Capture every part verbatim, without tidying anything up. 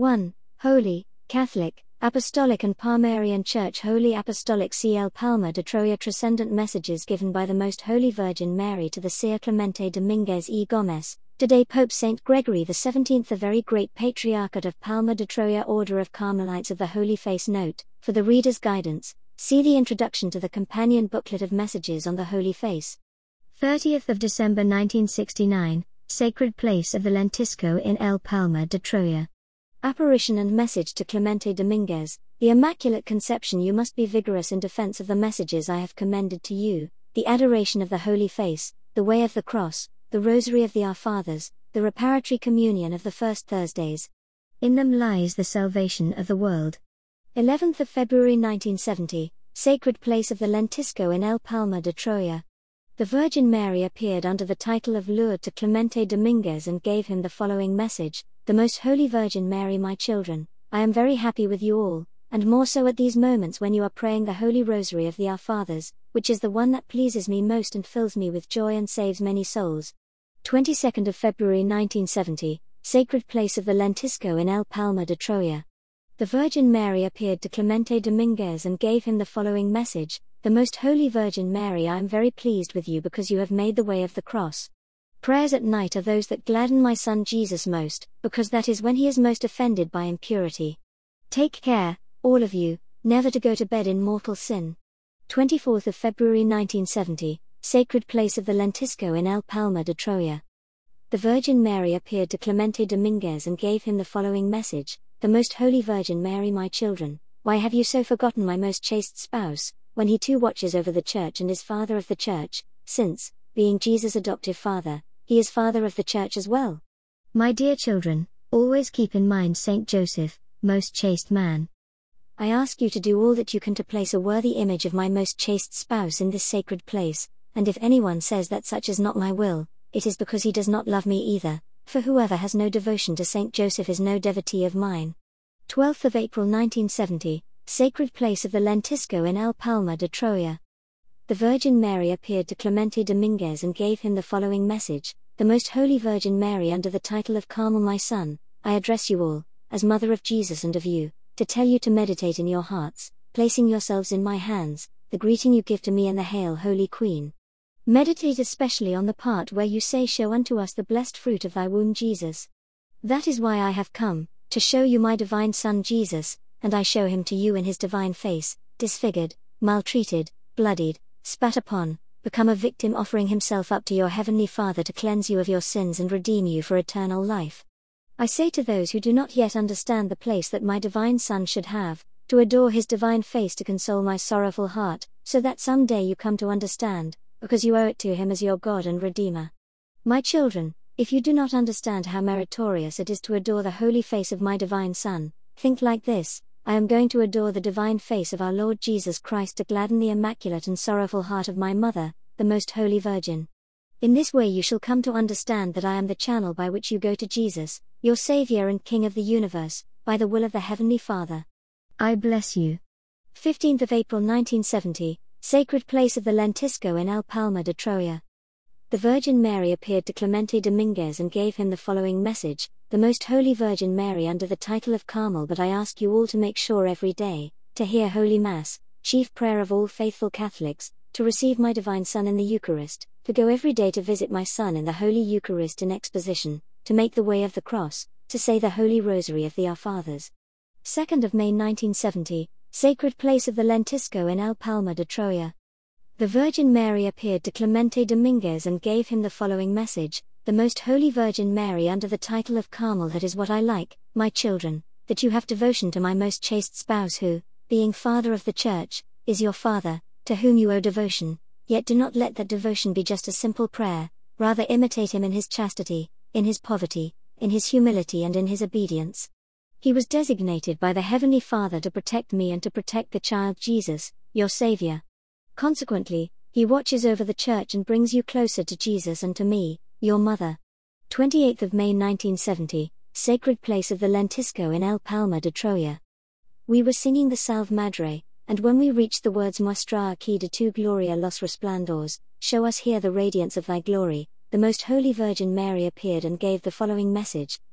one. Holy, Catholic, Apostolic and Palmarian Church. Holy Apostolic C L Palma de Troya. Transcendent messages given by the Most Holy Virgin Mary to the Seer Clemente Dominguez y Gomez. Today Pope Saint Gregory the seventeenth, the very great Patriarchate of Palma de Troya, Order of Carmelites of the Holy Face. Note, for the reader's guidance, see the introduction to the companion booklet of messages on the Holy Face. thirtieth of December nineteen sixty-nine, Sacred Place of the Lentisco in El Palma de Troya. Apparition and message to Clemente Dominguez. The Immaculate Conception. You must be vigorous in defense of the messages I have commended to you, the adoration of the Holy Face, the way of the cross, the Rosary of the Our Fathers, the reparatory communion of the first Thursdays. In them lies the salvation of the world. eleventh of February nineteen seventy, Sacred Place of the Lentisco in El Palma de Troya. The Virgin Mary appeared under the title of Lourdes to Clemente Dominguez and gave him the following message: The Most Holy Virgin Mary, my children, I am very happy with you all, and more so at these moments when you are praying the Holy Rosary of the Our Fathers, which is the one that pleases me most and fills me with joy and saves many souls. twenty-second of February nineteen seventy, Sacred Place of the Lentisco in El Palma de Troya. The Virgin Mary appeared to Clemente Dominguez and gave him the following message: The Most Holy Virgin Mary, I am very pleased with you because you have made the way of the cross. Prayers at night are those that gladden my son Jesus most, because that is when he is most offended by impurity. Take care, all of you, never to go to bed in mortal sin. twenty-fourth of February nineteen seventy, Sacred Place of the Lentisco in El Palma de Troya. The Virgin Mary appeared to Clemente Dominguez and gave him the following message: The Most Holy Virgin Mary, my children, why have you so forgotten my most chaste spouse, when he too watches over the Church and is Father of the Church, since, being Jesus' adoptive father, he is Father of the Church as well? My dear children, always keep in mind Saint Joseph, most chaste man. I ask you to do all that you can to place a worthy image of my most chaste spouse in this sacred place, and if anyone says that such is not my will, it is because he does not love me either, for whoever has no devotion to Saint Joseph is no devotee of mine. twelfth of April nineteen seventy, Sacred Place of the Lentisco in El Palma de Troya. The Virgin Mary appeared to Clemente Dominguez and gave him the following message: The Most Holy Virgin Mary, under the title of Carmel, my son, I address you all, as Mother of Jesus and of you, to tell you to meditate in your hearts, placing yourselves in my hands, the greeting you give to me and the Hail, Holy Queen. Meditate especially on the part where you say, Show unto us the blessed fruit of thy womb, Jesus. That is why I have come, to show you my divine Son Jesus, and I show him to you in his divine face, disfigured, maltreated, bloodied, spat upon, become a victim, offering himself up to your heavenly Father to cleanse you of your sins and redeem you for eternal life. I say to those who do not yet understand the place that my divine Son should have, to adore his divine face, to console my sorrowful heart, so that some day you come to understand, because you owe it to him as your God and Redeemer. My children, if you do not understand how meritorious it is to adore the holy face of my divine Son, think like this: I am going to adore the divine face of our Lord Jesus Christ to gladden the immaculate and sorrowful heart of my Mother, the Most Holy Virgin. In this way you shall come to understand that I am the channel by which you go to Jesus, your Savior and King of the universe, by the will of the Heavenly Father. I bless you. fifteenth of April nineteen seventy, Sacred Place of the Lentisco in El Palma de Troya. The Virgin Mary appeared to Clemente Dominguez and gave him the following message: The Most Holy Virgin Mary, under the title of Carmel, but I ask you all to make sure every day, to hear Holy Mass, chief prayer of all faithful Catholics, to receive my divine Son in the Eucharist, to go every day to visit my Son in the Holy Eucharist in exposition, to make the way of the cross, to say the Holy Rosary of the Our Fathers. second of May nineteen seventy, Sacred Place of the Lentisco in El Palma de Troya. The Virgin Mary appeared to Clemente Dominguez and gave him the following message: The Most Holy Virgin Mary, under the title of Carmel. That is what I like, my children, that you have devotion to my most chaste spouse who, being Father of the Church, is your Father, to whom you owe devotion, yet do not let that devotion be just a simple prayer, rather imitate him in his chastity, in his poverty, in his humility and in his obedience. He was designated by the Heavenly Father to protect me and to protect the child Jesus, your Savior. Consequently, he watches over the Church and brings you closer to Jesus and to me, your Mother. twenty-eighth of May nineteen seventy, Sacred Place of the Lentisco in El Palma de Troya. We were singing the Salve Madre, and when we reached the words Muestra aquí de tu gloria los resplandores, show us here the radiance of thy glory, the Most Holy Virgin Mary appeared and gave the following message: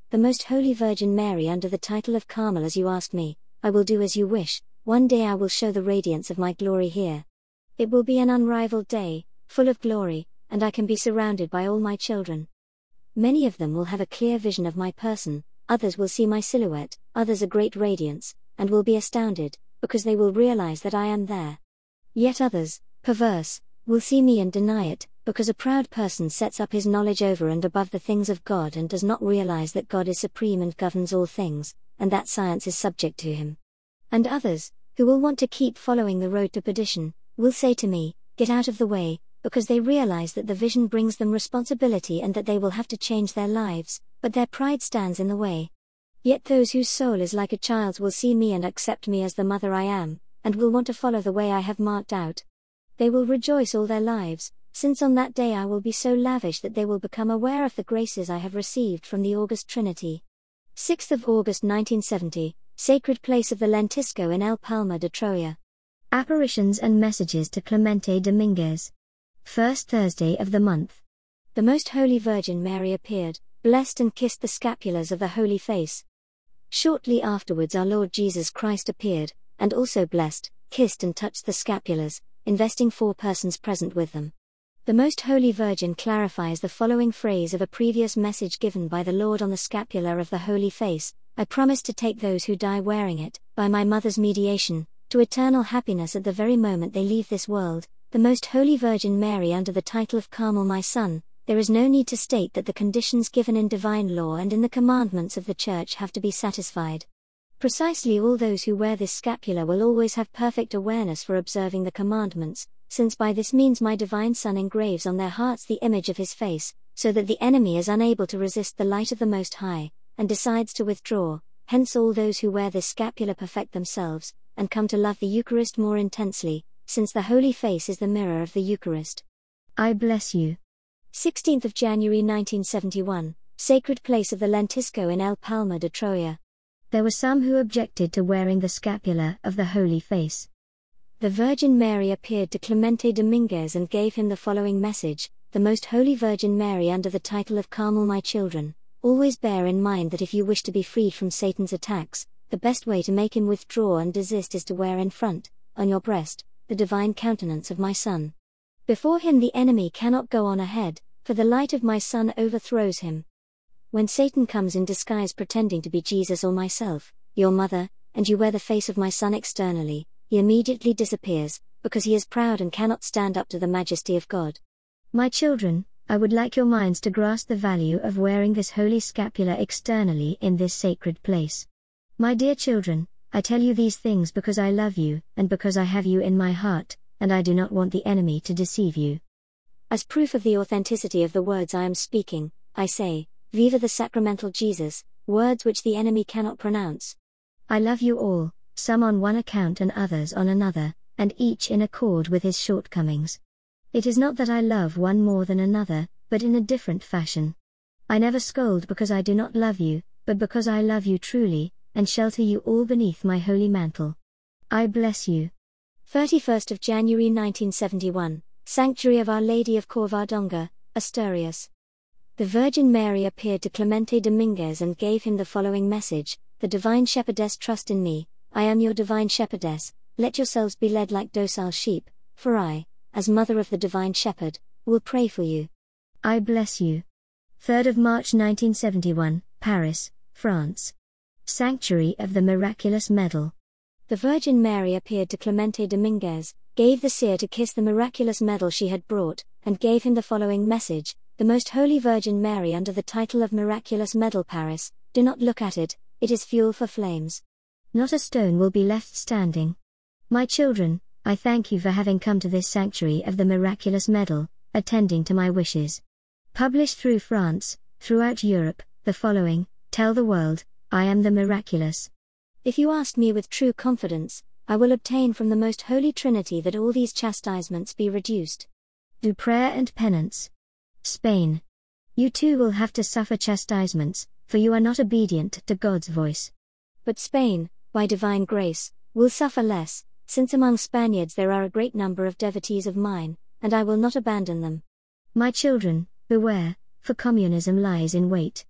the Most Holy Virgin Mary under the title of Carmel. As you asked me, I will do as you wish. One day I will show the radiance of my glory here. It will be an unrivaled day, full of glory, and I can be surrounded by all my children. Many of them will have a clear vision of my person, others will see my silhouette, others a great radiance, and will be astounded, because they will realize that I am there. Yet others, perverse, will see me and deny it, because a proud person sets up his knowledge over and above the things of God and does not realize that God is supreme and governs all things, and that science is subject to him. And others, who will want to keep following the road to perdition, will say to me, "Get out of the way," because they realize that the vision brings them responsibility and that they will have to change their lives, but their pride stands in the way. Yet those whose soul is like a child's will see me and accept me as the mother I am, and will want to follow the way I have marked out. They will rejoice all their lives, since on that day I will be so lavish that they will become aware of the graces I have received from the August Trinity. sixth of August nineteen seventy, Sacred Place of the Lentisco in El Palma de Troya. Apparitions and Messages to Clemente Dominguez. First Thursday of the month. The Most Holy Virgin Mary appeared, blessed and kissed the scapulars of the Holy Face. Shortly afterwards our Lord Jesus Christ appeared, and also blessed, kissed and touched the scapulars, investing four persons present with them. The Most Holy Virgin clarifies the following phrase of a previous message given by the Lord on the scapular of the Holy Face: "I promise to take those who die wearing it, by my mother's mediation, to eternal happiness at the very moment they leave this world." The Most Holy Virgin Mary under the title of Carmel, my son. There is no need to state that the conditions given in divine law and in the commandments of the Church have to be satisfied. Precisely all those who wear this scapular will always have perfect awareness for observing the commandments, since by this means my divine Son engraves on their hearts the image of his face, so that the enemy is unable to resist the light of the Most High, and decides to withdraw. Hence all those who wear this scapular perfect themselves, and come to love the Eucharist more intensely, since the Holy Face is the mirror of the Eucharist. I bless you. sixteenth of January nineteen seventy-one, Sacred Place of the Lentisco in El Palma de Troya. There were some who objected to wearing the scapular of the Holy Face. The Virgin Mary appeared to Clemente Dominguez and gave him the following message: "The Most Holy Virgin Mary under the title of Carmel, my children, always bear in mind that if you wish to be freed from Satan's attacks, the best way to make him withdraw and desist is to wear in front, on your breast, the divine countenance of my Son. Before him the enemy cannot go on ahead, for the light of my Son overthrows him. When Satan comes in disguise pretending to be Jesus or myself, your mother, and you wear the face of my Son externally, he immediately disappears, because he is proud and cannot stand up to the majesty of God. My children, I would like your minds to grasp the value of wearing this holy scapular externally in this sacred place. My dear children, I tell you these things because I love you, and because I have you in my heart, and I do not want the enemy to deceive you. As proof of the authenticity of the words I am speaking, I say, Viva the sacramental Jesus, words which the enemy cannot pronounce. I love you all, some on one account and others on another, and each in accord with his shortcomings. It is not that I love one more than another, but in a different fashion. I never scold because I do not love you, but because I love you truly, and shelter you all beneath my holy mantle. I bless you. thirty-first of January nineteen seventy-one, Sanctuary of Our Lady of Covadonga, Asturias. The Virgin Mary appeared to Clemente Dominguez and gave him the following message: "The Divine Shepherdess, trust in me, I am your Divine Shepherdess, let yourselves be led like docile sheep, for I, as Mother of the Divine Shepherd, will pray for you." I bless you. third of March nineteen seventy-one, Paris, France. Sanctuary of the Miraculous Medal. The Virgin Mary appeared to Clemente Dominguez, gave the seer to kiss the miraculous medal she had brought, and gave him the following message: "The Most Holy Virgin Mary under the title of Miraculous Medal, Paris, do not look at it, it is fuel for flames. Not a stone will be left standing." My children, I thank you for having come to this sanctuary of the Miraculous Medal, attending to my wishes. Published through France, throughout Europe, the following: Tell the world, I am the miraculous. If you ask me with true confidence, I will obtain from the Most Holy Trinity that all these chastisements be reduced. Do prayer and penance. Spain. You too will have to suffer chastisements, for you are not obedient to God's voice. But Spain, by divine grace, will suffer less, since among Spaniards there are a great number of devotees of mine, and I will not abandon them. My children, beware, for communism lies in wait.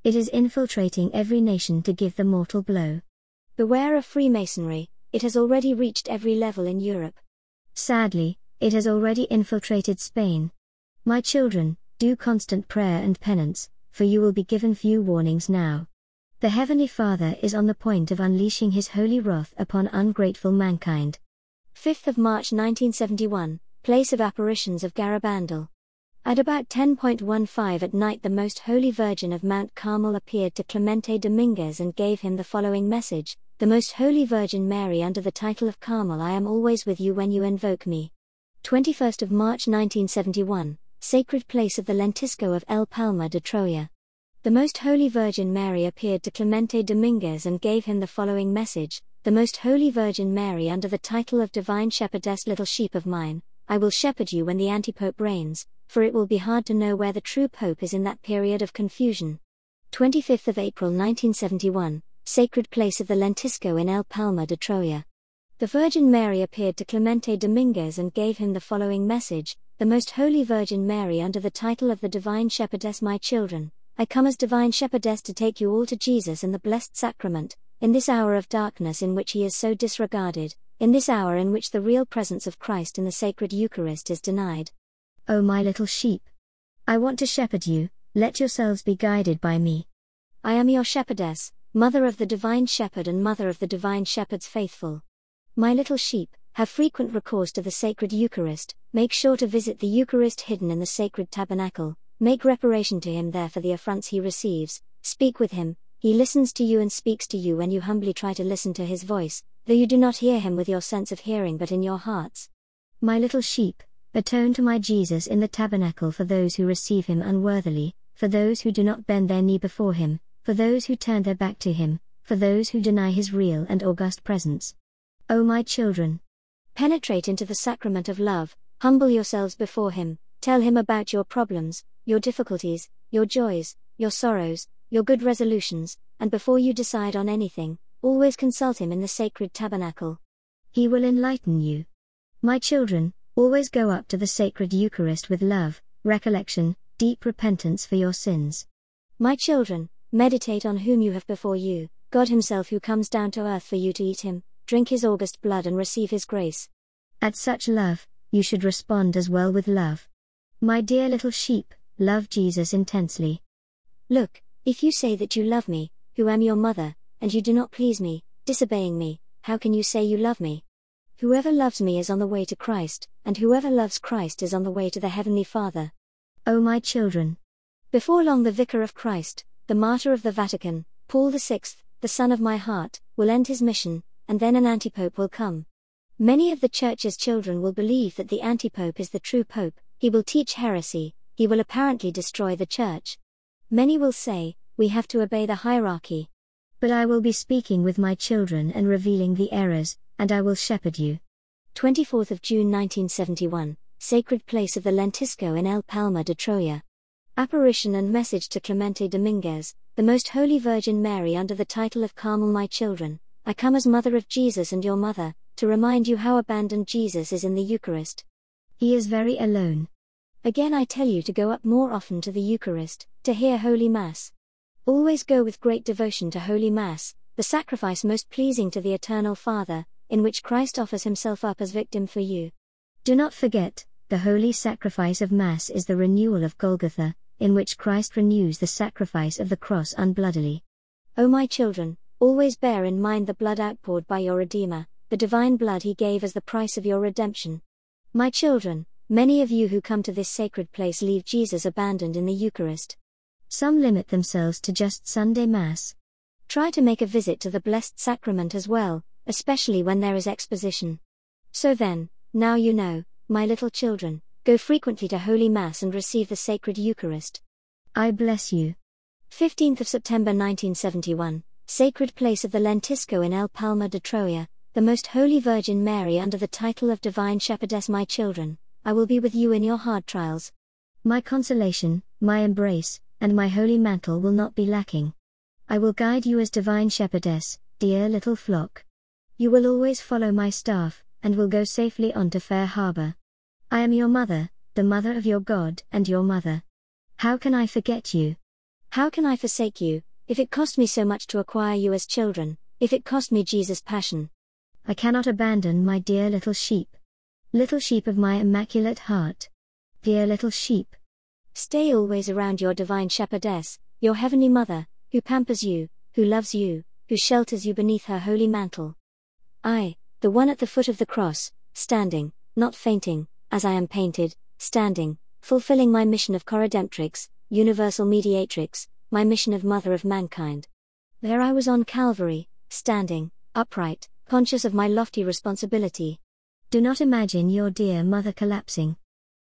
It is infiltrating every nation to give the mortal blow. Beware of Freemasonry, it has already reached every level in Europe. Sadly, it has already infiltrated Spain. My children, do constant prayer and penance, for you will be given few warnings now. The Heavenly Father is on the point of unleashing His holy wrath upon ungrateful mankind. fifth of March nineteen seventy-one, place of apparitions of Garabandal. At about ten fifteen at night the Most Holy Virgin of Mount Carmel appeared to Clemente Dominguez and gave him the following message: The Most Holy Virgin Mary, under the title of Carmel, I am always with you when you invoke me. twenty-first of March nineteen seventy-one, sacred place of the Lentisco of El Palma de Troya. The Most Holy Virgin Mary appeared to Clemente Dominguez and gave him the following message: The Most Holy Virgin Mary, under the title of Divine Shepherdess, little sheep of mine, I will shepherd you when the antipope reigns, for it will be hard to know where the true pope is in that period of confusion. twenty-fifth of April nineteen seventy-one, sacred place of the Lentisco in El Palma de Troya. The Virgin Mary appeared to Clemente Dominguez and gave him the following message: The Most Holy Virgin Mary, under the title of the Divine Shepherdess, my children, I come as Divine Shepherdess to take you all to Jesus in the Blessed Sacrament, in this hour of darkness in which He is so disregarded, in this hour in which the real presence of Christ in the sacred Eucharist is denied. O my little sheep! I want to shepherd you, let yourselves be guided by me. I am your shepherdess, mother of the Divine Shepherd and mother of the Divine Shepherd's faithful. My little sheep, have frequent recourse to the sacred Eucharist, make sure to visit the Eucharist hidden in the sacred tabernacle, make reparation to Him there for the affronts He receives, speak with Him, He listens to you and speaks to you when you humbly try to listen to His voice, though you do not hear Him with your sense of hearing but in your hearts. My little sheep, atone to my Jesus in the tabernacle for those who receive Him unworthily, for those who do not bend their knee before Him, for those who turn their back to Him, for those who deny His real and august presence. O my children! Penetrate into the sacrament of love, humble yourselves before Him, tell Him about your problems, your difficulties, your joys, your sorrows, your good resolutions, and before you decide on anything, always consult Him in the sacred tabernacle. He will enlighten you. My children, always go up to the sacred Eucharist with love, recollection, deep repentance for your sins. My children, meditate on whom you have before you, God Himself, who comes down to earth for you to eat Him, drink His august blood and receive His grace. At such love, you should respond as well with love. My dear little sheep, love Jesus intensely. Look, if you say that you love me, who am your mother, and you do not please me, disobeying me, how can you say you love me? Whoever loves me is on the way to Christ, and whoever loves Christ is on the way to the Heavenly Father. O my children! Before long the Vicar of Christ, the martyr of the Vatican, Paul the sixth, the son of my heart, will end his mission, and then an antipope will come. Many of the Church's children will believe that the antipope is the true pope, he will teach heresy, he will apparently destroy the Church. Many will say, we have to obey the hierarchy. But I will be speaking with my children and revealing the errors, and I will shepherd you. twenty-fourth of June nineteen seventy-one, sacred place of the Lentisco in El Palma de Troya. Apparition and message to Clemente Dominguez, the Most Holy Virgin Mary, under the title of Carmel, my children, I come as mother of Jesus and your mother, to remind you how abandoned Jesus is in the Eucharist. He is very alone. Again I tell you to go up more often to the Eucharist, to hear Holy Mass. Always go with great devotion to Holy Mass, the sacrifice most pleasing to the Eternal Father, in which Christ offers Himself up as victim for you. Do not forget, the holy sacrifice of Mass is the renewal of Golgotha, in which Christ renews the sacrifice of the cross unbloodily. O my children, always bear in mind the blood outpoured by your Redeemer, the divine blood He gave as the price of your redemption. My children, many of you who come to this sacred place leave Jesus abandoned in the Eucharist. Some limit themselves to just Sunday Mass. Try to make a visit to the Blessed Sacrament as well, especially when there is exposition. So then, now you know, my little children, go frequently to Holy Mass and receive the sacred Eucharist. I bless you. fifteenth of September nineteen seventy-one, sacred place of the Lentisco in El Palma de Troya, the Most Holy Virgin Mary, under the title of Divine Shepherdess, my children, I will be with you in your hard trials. My consolation, my embrace, and my holy mantle will not be lacking. I will guide you as Divine Shepherdess, dear little flock. You will always follow my staff, and will go safely on to Fair Harbor. I am your mother, the mother of your God and your mother. How can I forget you? How can I forsake you, if it cost me so much to acquire you as children, if it cost me Jesus' passion? I cannot abandon my dear little sheep. Little sheep of my immaculate heart. Dear little sheep. Stay always around your divine shepherdess, your heavenly mother, who pampers you, who loves you, who shelters you beneath her holy mantle. I, the one at the foot of the cross, standing, not fainting, as I am painted, standing, fulfilling my mission of Corredemptrix, universal mediatrix, my mission of mother of mankind. There I was on Calvary, standing, upright, conscious of my lofty responsibility. Do not imagine your dear mother collapsing.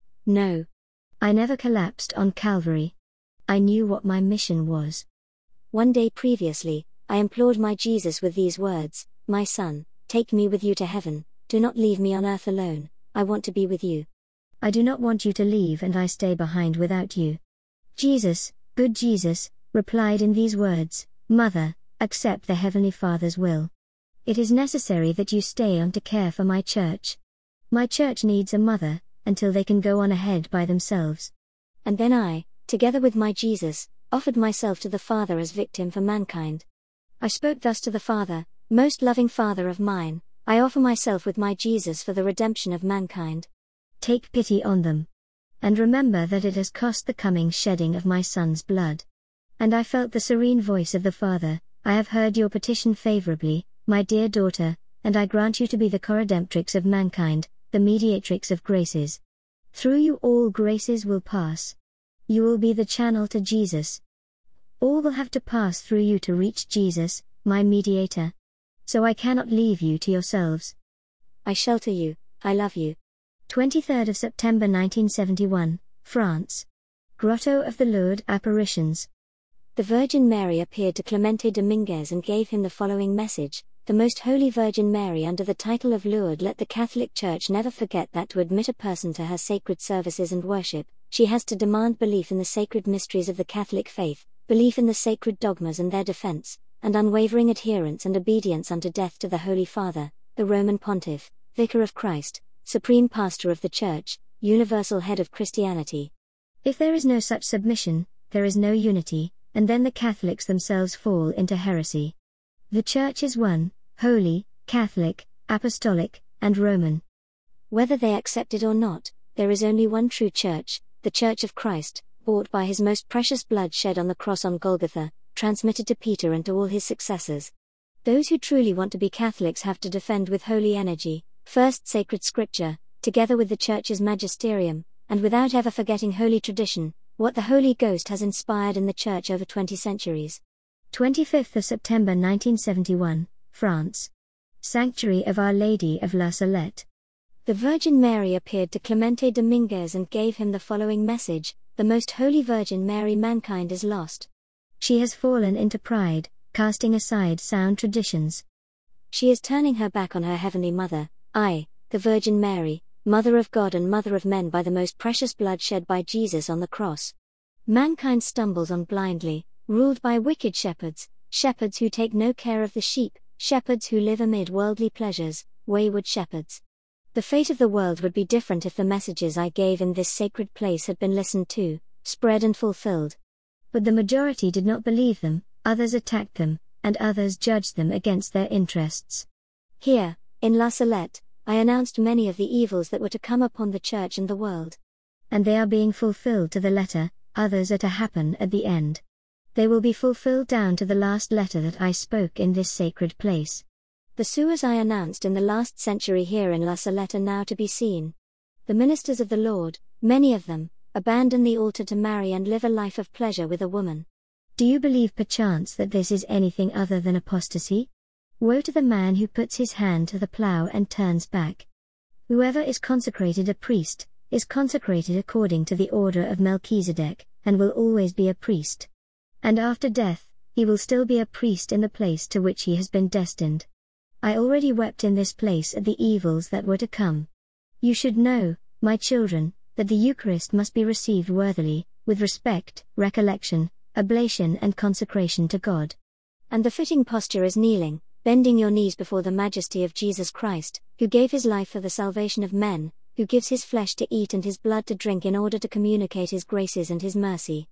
No. I never collapsed on Calvary. I knew what my mission was. One day previously, I implored my Jesus with these words, "My son, take me with you to heaven, do not leave me on earth alone, I want to be with you. I do not want you to leave and I stay behind without you." Jesus, good Jesus, replied in these words, "Mother, accept the Heavenly Father's will. It is necessary that you stay on to care for my church. My church needs a mother, until they can go on ahead by themselves." And then I, together with my Jesus, offered myself to the Father as victim for mankind. I spoke thus to the Father, "Most loving Father of mine, I offer myself with my Jesus for the redemption of mankind. Take pity on them. And remember that it has cost the coming shedding of my Son's blood." And I felt the serene voice of the Father, "I have heard your petition favorably, my dear daughter, and I grant you to be the Corredemptrix of mankind, the mediatrix of graces. Through you all graces will pass. You will be the channel to Jesus. All will have to pass through you to reach Jesus, my mediator. So I cannot leave you to yourselves. I shelter you, I love you." twenty-third of September nineteen seventy-one, France. Grotto of the Lourdes Apparitions. The Virgin Mary appeared to Clemente Dominguez and gave him the following message: "The Most Holy Virgin Mary, under the title of Lourdes, let the Catholic Church never forget that to admit a person to her sacred services and worship, she has to demand belief in the sacred mysteries of the Catholic faith, belief in the sacred dogmas and their defense, and unwavering adherence and obedience unto death to the Holy Father, the Roman Pontiff, Vicar of Christ, Supreme Pastor of the Church, universal head of Christianity. If there is no such submission, there is no unity, and then the Catholics themselves fall into heresy. The Church is one, holy, Catholic, Apostolic, and Roman. Whether they accept it or not, there is only one true Church, the Church of Christ, bought by his most precious blood shed on the cross on Golgotha, transmitted to Peter and to all his successors. Those who truly want to be Catholics have to defend with holy energy, first sacred scripture, together with the Church's magisterium, and without ever forgetting holy tradition, what the Holy Ghost has inspired in the Church over twenty centuries. twenty-fifth of September nineteen seventy-one, France. Sanctuary of Our Lady of La Salette. The Virgin Mary appeared to Clemente Dominguez and gave him the following message: "The Most Holy Virgin Mary, mankind is lost. She has fallen into pride, casting aside sound traditions. She is turning her back on her Heavenly Mother, I, the Virgin Mary, Mother of God and Mother of men by the most precious blood shed by Jesus on the cross. Mankind stumbles on blindly, ruled by wicked shepherds, shepherds who take no care of the sheep, shepherds who live amid worldly pleasures, wayward shepherds. The fate of the world would be different if the messages I gave in this sacred place had been listened to, spread and fulfilled. But the majority did not believe them, others attacked them, and others judged them against their interests. Here, in La Salette, I announced many of the evils that were to come upon the Church and the world. And they are being fulfilled to the letter, others are to happen at the end. They will be fulfilled down to the last letter that I spoke in this sacred place. The sewers I announced in the last century here in La Salette are now to be seen. The ministers of the Lord, many of them, abandon the altar to marry and live a life of pleasure with a woman. Do you believe perchance that this is anything other than apostasy? Woe to the man who puts his hand to the plough and turns back. Whoever is consecrated a priest, is consecrated according to the order of Melchizedek, and will always be a priest. And after death, he will still be a priest in the place to which he has been destined. I already wept in this place at the evils that were to come. You should know, my children, that the Eucharist must be received worthily, with respect, recollection, oblation and consecration to God. And the fitting posture is kneeling, bending your knees before the majesty of Jesus Christ, who gave his life for the salvation of men, who gives his flesh to eat and his blood to drink in order to communicate his graces and his mercy.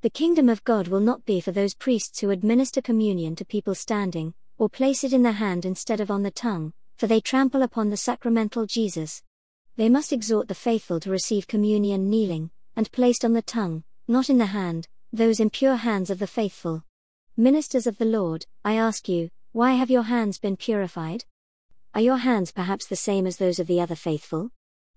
The kingdom of God will not be for those priests who administer communion to people standing, or place it in the hand instead of on the tongue, for they trample upon the sacramental Jesus. They must exhort the faithful to receive communion kneeling, and placed on the tongue, not in the hand, those impure hands of the faithful. Ministers of the Lord, I ask you, why have your hands been purified? Are your hands perhaps the same as those of the other faithful?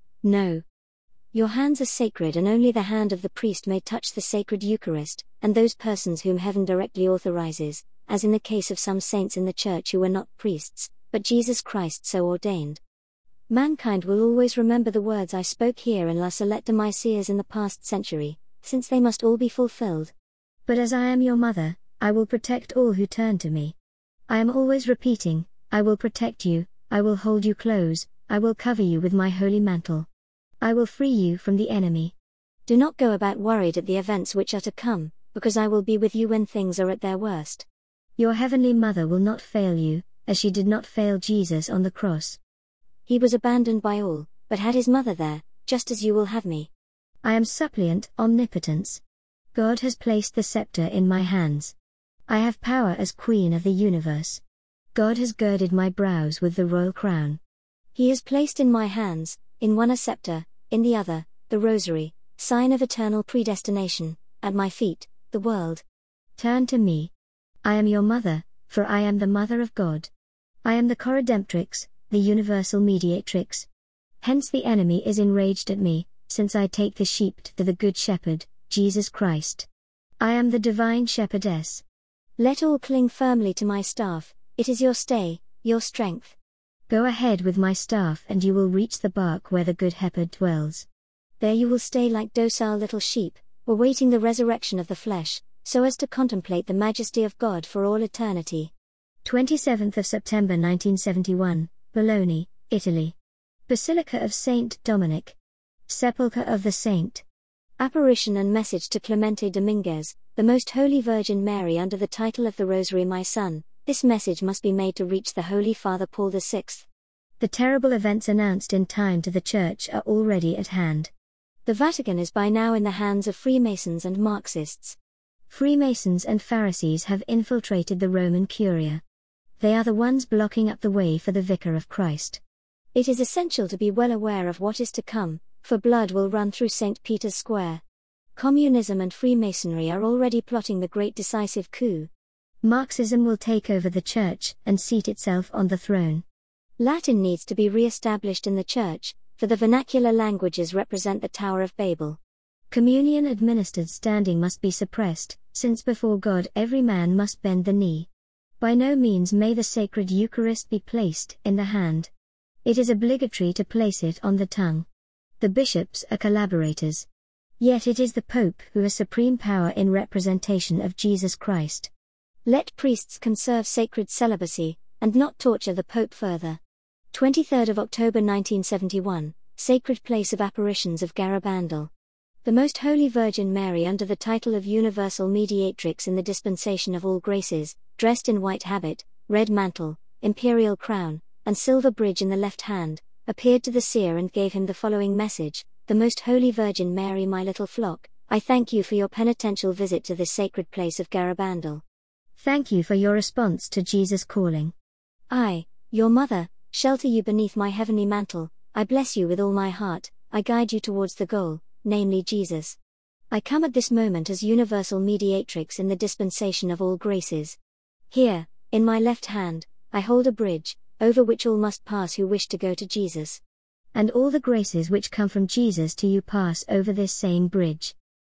No. Your hands are sacred, and only the hand of the priest may touch the sacred Eucharist, and those persons whom heaven directly authorizes, as in the case of some saints in the Church who were not priests, but Jesus Christ so ordained. Mankind will always remember the words I spoke here in La Salette de Mysias in the past century, since they must all be fulfilled. But as I am your mother, I will protect all who turn to me. I am always repeating, I will protect you, I will hold you close, I will cover you with my holy mantle. I will free you from the enemy. Do not go about worried at the events which are to come, because I will be with you when things are at their worst. Your heavenly mother will not fail you, as she did not fail Jesus on the cross. He was abandoned by all, but had his mother there, just as you will have me. I am suppliant omnipotence. God has placed the scepter in my hands. I have power as Queen of the universe. God has girded my brows with the royal crown. He has placed in my hands, in one a scepter, in the other, the rosary, sign of eternal predestination, at my feet, the world. Turn to me. I am your mother, for I am the mother of God. I am the Corredemptrix, the universal mediatrix. Hence the enemy is enraged at me, since I take the sheep to the good shepherd, Jesus Christ. I am the divine shepherdess. Let all cling firmly to my staff, it is your stay, your strength. Go ahead with my staff and you will reach the bark where the good shepherd dwells. There you will stay like docile little sheep, awaiting the resurrection of the flesh, so as to contemplate the majesty of God for all eternity. twenty-seventh of September nineteen seventy-one, Bologna, Italy. Basilica of Saint Dominic. Sepulchre of the Saint. Apparition and message to Clemente Dominguez, the Most Holy Virgin Mary under the title of the Rosary. My son, this message must be made to reach the Holy Father Paul the Sixth. The terrible events announced in time to the Church are already at hand. The Vatican is by now in the hands of Freemasons and Marxists. Freemasons and Pharisees have infiltrated the Roman Curia. They are the ones blocking up the way for the Vicar of Christ. It is essential to be well aware of what is to come, for blood will run through Saint Peter's Square. Communism and Freemasonry are already plotting the great decisive coup. Marxism will take over the Church and seat itself on the throne. Latin needs to be re-established in the Church, for the vernacular languages represent the Tower of Babel. Communion administered standing must be suppressed, since before God every man must bend the knee. By no means may the sacred Eucharist be placed in the hand. It is obligatory to place it on the tongue. The bishops are collaborators. Yet it is the Pope who has supreme power in representation of Jesus Christ. Let priests conserve sacred celibacy, and not torture the Pope further. twenty-third of October nineteen seventy-one, Sacred Place of Apparitions of Garabandal. The Most Holy Virgin Mary under the title of Universal Mediatrix in the dispensation of all graces, dressed in white habit, red mantle, imperial crown, and silver bridge in the left hand, appeared to the seer and gave him the following message: The Most Holy Virgin Mary, my little flock, I thank you for your penitential visit to this sacred place of Garabandal. Thank you for your response to Jesus' calling. I, your mother, shelter you beneath my heavenly mantle, I bless you with all my heart, I guide you towards the goal, namely Jesus. I come at this moment as universal mediatrix in the dispensation of all graces. Here, in my left hand, I hold a bridge, over which all must pass who wish to go to Jesus. And all the graces which come from Jesus to you pass over this same bridge.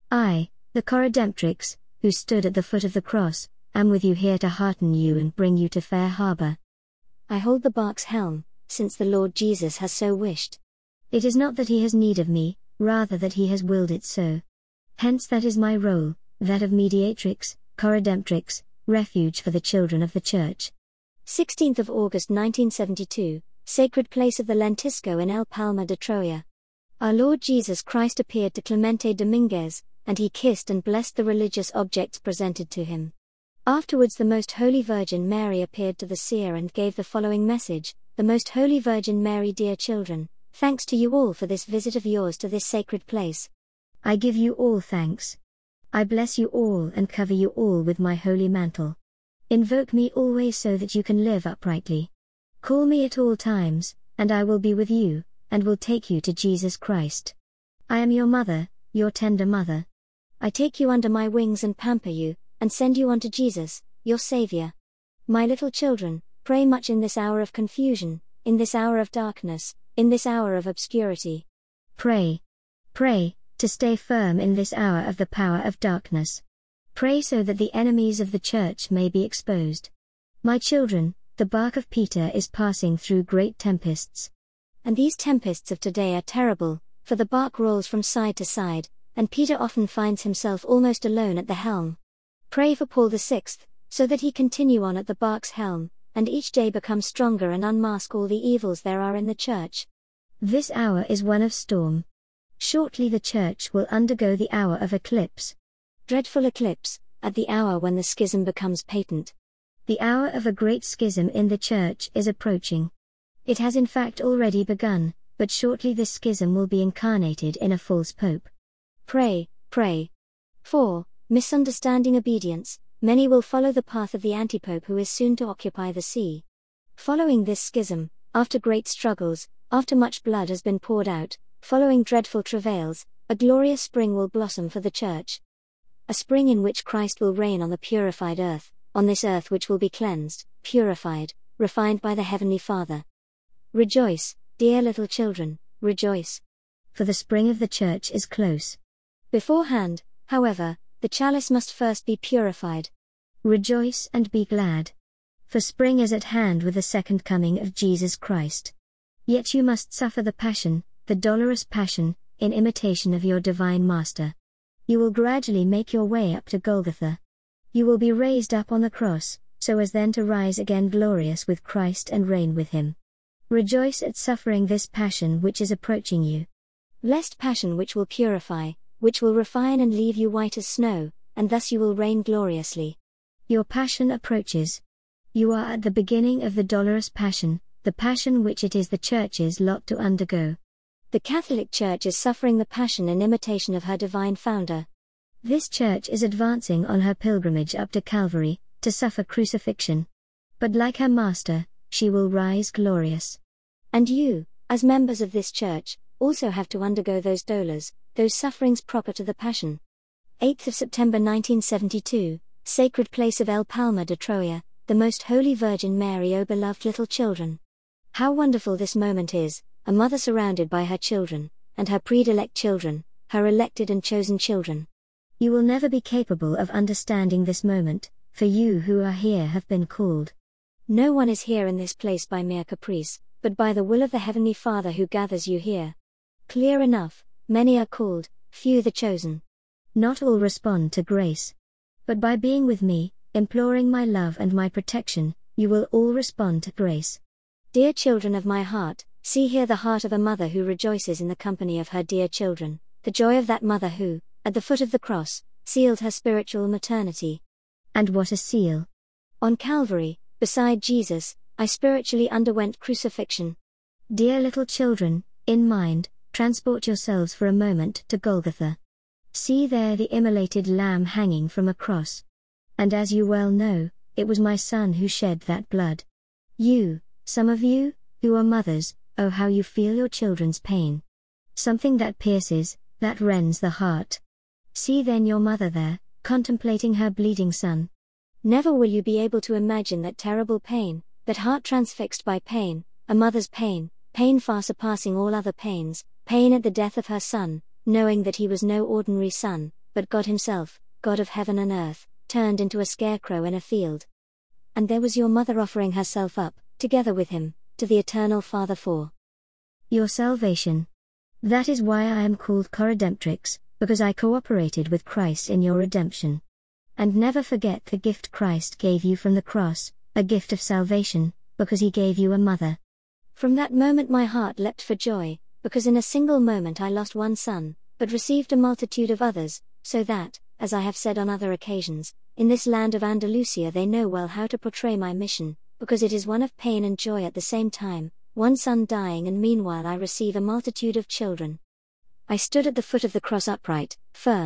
I, the Corredemptrix, who stood at the foot of the cross, am with you here to hearten you and bring you to fair harbor. I hold the bark's helm, since the Lord Jesus has so wished. It is not that he has need of me, rather that he has willed it so. Hence that is my role, that of mediatrix, Corredemptrix, refuge for the children of the Church. sixteenth of August nineteen seventy-two, Sacred Place of the Lentisco in El Palma de Troya. Our Lord Jesus Christ appeared to Clemente Dominguez, and he kissed and blessed the religious objects presented to him. Afterwards the Most Holy Virgin Mary appeared to the seer and gave the following message: The Most Holy Virgin Mary, dear children, thanks to you all for this visit of yours to this sacred place. I give you all thanks. I bless you all and cover you all with my holy mantle. Invoke me always so that you can live uprightly. Call me at all times, and I will be with you, and will take you to Jesus Christ. I am your mother, your tender mother. I take you under my wings and pamper you, and send you on to Jesus, your Savior. My little children, pray much in this hour of confusion, in this hour of darkness, in this hour of obscurity. Pray. Pray, to stay firm in this hour of the power of darkness. Pray so that the enemies of the church may be exposed. My children, the bark of Peter is passing through great tempests. And these tempests of today are terrible, for the bark rolls from side to side, and Peter often finds himself almost alone at the helm. Pray for Paul the Sixth, so that he continue on at the bark's helm, and each day become stronger and unmask all the evils there are in the church. This hour is one of storm. Shortly the church will undergo the hour of eclipse. Dreadful eclipse, at the hour when the schism becomes patent. The hour of a great schism in the church is approaching. It has in fact already begun, but shortly this schism will be incarnated in a false pope. Pray, pray. For, misunderstanding obedience, many will follow the path of the antipope who is soon to occupy the see. Following this schism, after great struggles, after much blood has been poured out, following dreadful travails, a glorious spring will blossom for the church. A spring in which Christ will reign on the purified earth, on this earth which will be cleansed, purified, refined by the Heavenly Father. Rejoice, dear little children, rejoice. For the spring of the church is close. Beforehand, however, the chalice must first be purified. Rejoice and be glad. For spring is at hand with the second coming of Jesus Christ. Yet you must suffer the passion, the dolorous passion, in imitation of your divine Master. You will gradually make your way up to Golgotha. You will be raised up on the cross, so as then to rise again glorious with Christ and reign with him. Rejoice at suffering this passion which is approaching you. Blessed passion which will purify, which will refine and leave you white as snow, and thus you will reign gloriously. Your passion approaches. You are at the beginning of the dolorous passion, the passion which it is the church's lot to undergo. The Catholic Church is suffering the passion in imitation of her divine founder. This church is advancing on her pilgrimage up to Calvary, to suffer crucifixion. But like her Master, she will rise glorious. And you, as members of this church, also have to undergo those dolors, those sufferings proper to the passion. eighth of September nineteen seventy-two, Sacred Place of El Palmar de Troya, the Most Holy Virgin Mary, O beloved little children. How wonderful this moment is, a mother surrounded by her children, and her predelect children, her elected and chosen children. You will never be capable of understanding this moment, for you who are here have been called. No one is here in this place by mere caprice, but by the will of the Heavenly Father who gathers you here. Clear enough, many are called, few the chosen. Not all respond to grace. But by being with me, imploring my love and my protection, you will all respond to grace. Dear children of my heart, see here the heart of a mother who rejoices in the company of her dear children, the joy of that mother who, at the foot of the cross, sealed her spiritual maternity. And what a seal! On Calvary, beside Jesus, I spiritually underwent crucifixion. Dear little children, in mind, transport yourselves for a moment to Golgotha. See there the immolated lamb hanging from a cross. And as you well know, it was my Son who shed that blood. You, some of you, who are mothers, oh how you feel your children's pain. Something that pierces, that rends the heart. See then your mother there, contemplating her bleeding son. Never will you be able to imagine that terrible pain, that heart transfixed by pain, a mother's pain, pain far surpassing all other pains, pain at the death of her son, knowing that he was no ordinary son, but God himself, God of heaven and earth, turned into a scarecrow in a field. And there was your mother offering herself up, together with him, to the eternal Father for your salvation. That is why I am called Coredemptrix, because I cooperated with Christ in your redemption. And never forget the gift Christ gave you from the cross, a gift of salvation, because he gave you a mother. From that moment my heart leapt for joy, because in a single moment I lost one son, but received a multitude of others, so that, as I have said on other occasions, in this land of Andalusia they know well how to portray my mission, because it is one of pain and joy at the same time, one son dying and meanwhile I receive a multitude of children. I stood at the foot of the cross upright, firm,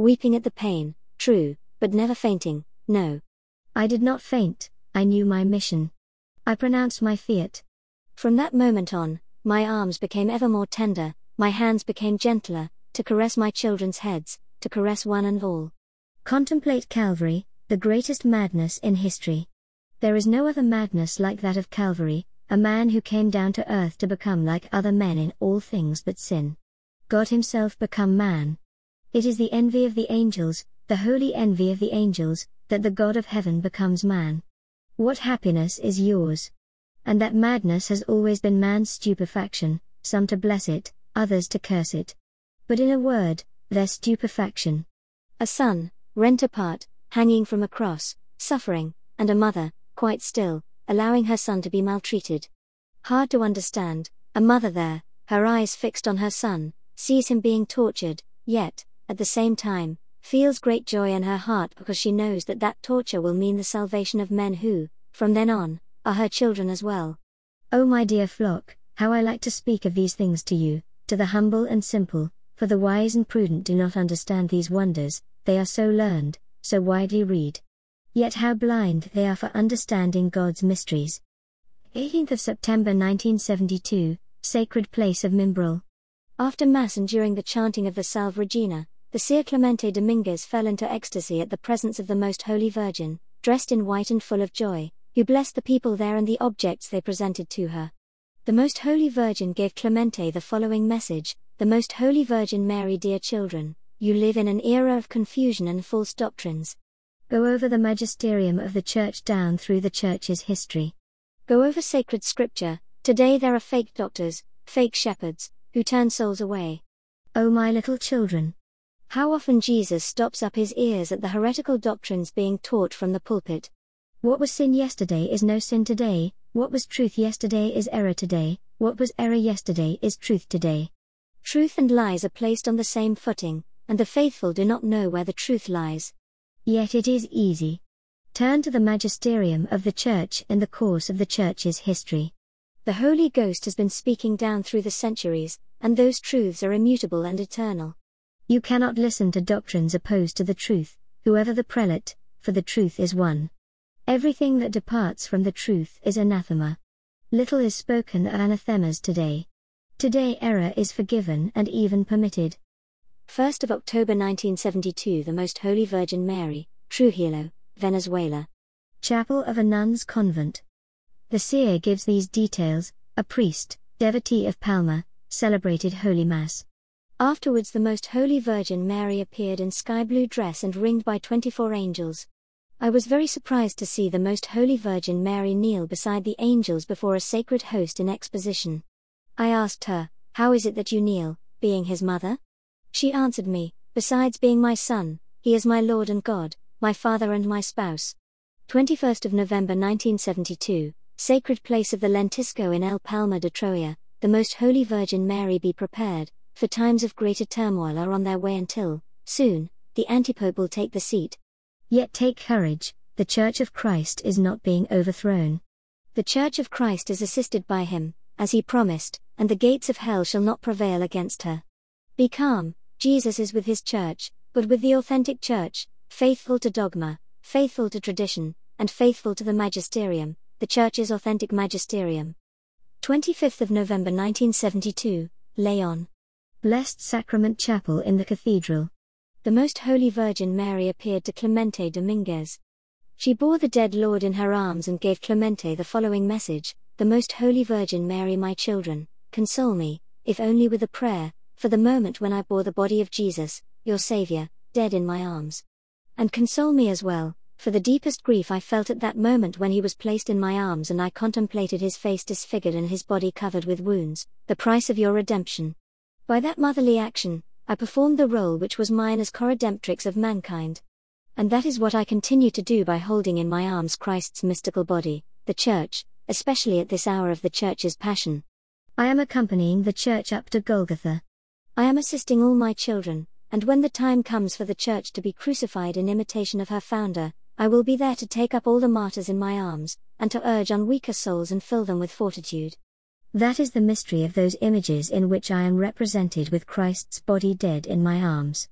weeping at the pain, true, but never fainting, no. I did not faint, I knew my mission. I pronounced my fiat. From that moment on, my arms became ever more tender, my hands became gentler, to caress my children's heads, to caress one and all. Contemplate Calvary, the greatest madness in history. There is no other madness like that of Calvary, a man who came down to earth to become like other men in all things but sin. God himself become man. It is the envy of the angels, the holy envy of the angels, that the God of heaven becomes man. What happiness is yours? And that madness has always been man's stupefaction, some to bless it, others to curse it. But in a word, their stupefaction. A son, rent apart, hanging from a cross, suffering, and a mother, quite still, allowing her son to be maltreated. Hard to understand, a mother there, her eyes fixed on her son, sees him being tortured, yet, at the same time, feels great joy in her heart because she knows that that torture will mean the salvation of men who, from then on, are her children as well. Oh my dear flock, how I like to speak of these things to you, to the humble and simple, for the wise and prudent do not understand these wonders, they are so learned, so widely read. Yet how blind they are for understanding God's mysteries. eighteenth of September nineteen seventy-two, Sacred Place of Mimbrol. After Mass and during the chanting of the Salve Regina, the Seer Clemente Dominguez fell into ecstasy at the presence of the Most Holy Virgin, dressed in white and full of joy, who blessed the people there and the objects they presented to her. The Most Holy Virgin gave Clemente the following message: The Most Holy Virgin Mary, dear children, you live in an era of confusion and false doctrines. Go over the magisterium of the Church down through the Church's history. Go over sacred scripture. Today there are fake doctors, fake shepherds, who turn souls away. Oh my little children! How often Jesus stops up his ears at the heretical doctrines being taught from the pulpit. What was sin yesterday is no sin today, what was truth yesterday is error today, what was error yesterday is truth today. Truth and lies are placed on the same footing, and the faithful do not know where the truth lies. Yet it is easy. Turn to the magisterium of the Church in the course of the Church's history. The Holy Ghost has been speaking down through the centuries, and those truths are immutable and eternal. You cannot listen to doctrines opposed to the truth, whoever the prelate, for the truth is one. Everything that departs from the truth is anathema. Little is spoken of anathemas today. Today error is forgiven and even permitted. first of October nineteen seventy-two, the Most Holy Virgin Mary, Trujillo, Venezuela. Chapel of a nun's convent. The seer gives these details: a priest, devotee of Palma, celebrated Holy Mass. Afterwards the Most Holy Virgin Mary appeared in sky-blue dress and ringed by twenty-four angels. I was very surprised to see the Most Holy Virgin Mary kneel beside the angels before a sacred host in exposition. I asked her, "How is it that you kneel, being his mother?" She answered me, "Besides being my son, he is my Lord and God, my Father and my spouse." twenty-first of November nineteen seventy-two, Sacred Place of the Lentisco in El Palma de Troya. The Most Holy Virgin Mary, be prepared, for times of greater turmoil are on their way until, soon, the antipope will take the seat. Yet take courage, the Church of Christ is not being overthrown. The Church of Christ is assisted by him, as he promised, and the gates of hell shall not prevail against her. Be calm, Jesus is with his Church, but with the authentic Church, faithful to dogma, faithful to tradition, and faithful to the magisterium, the Church's authentic magisterium. twenty-fifth of November nineteen seventy-two, Leon. Blessed Sacrament Chapel in the Cathedral. The Most Holy Virgin Mary appeared to Clemente Dominguez. She bore the dead Lord in her arms and gave Clemente the following message: The Most Holy Virgin Mary, my children, console me, if only with a prayer, for the moment when I bore the body of Jesus, your Savior, dead in my arms. And console me as well, for the deepest grief I felt at that moment when he was placed in my arms and I contemplated his face disfigured and his body covered with wounds, the price of your redemption. By that motherly action, I performed the role which was mine as co-redemptrix of mankind. And that is what I continue to do by holding in my arms Christ's mystical body, the Church, especially at this hour of the Church's passion. I am accompanying the Church up to Golgotha. I am assisting all my children, and when the time comes for the Church to be crucified in imitation of her founder, I will be there to take up all the martyrs in my arms, and to urge on weaker souls and fill them with fortitude. That is the mystery of those images in which I am represented with Christ's body dead in my arms.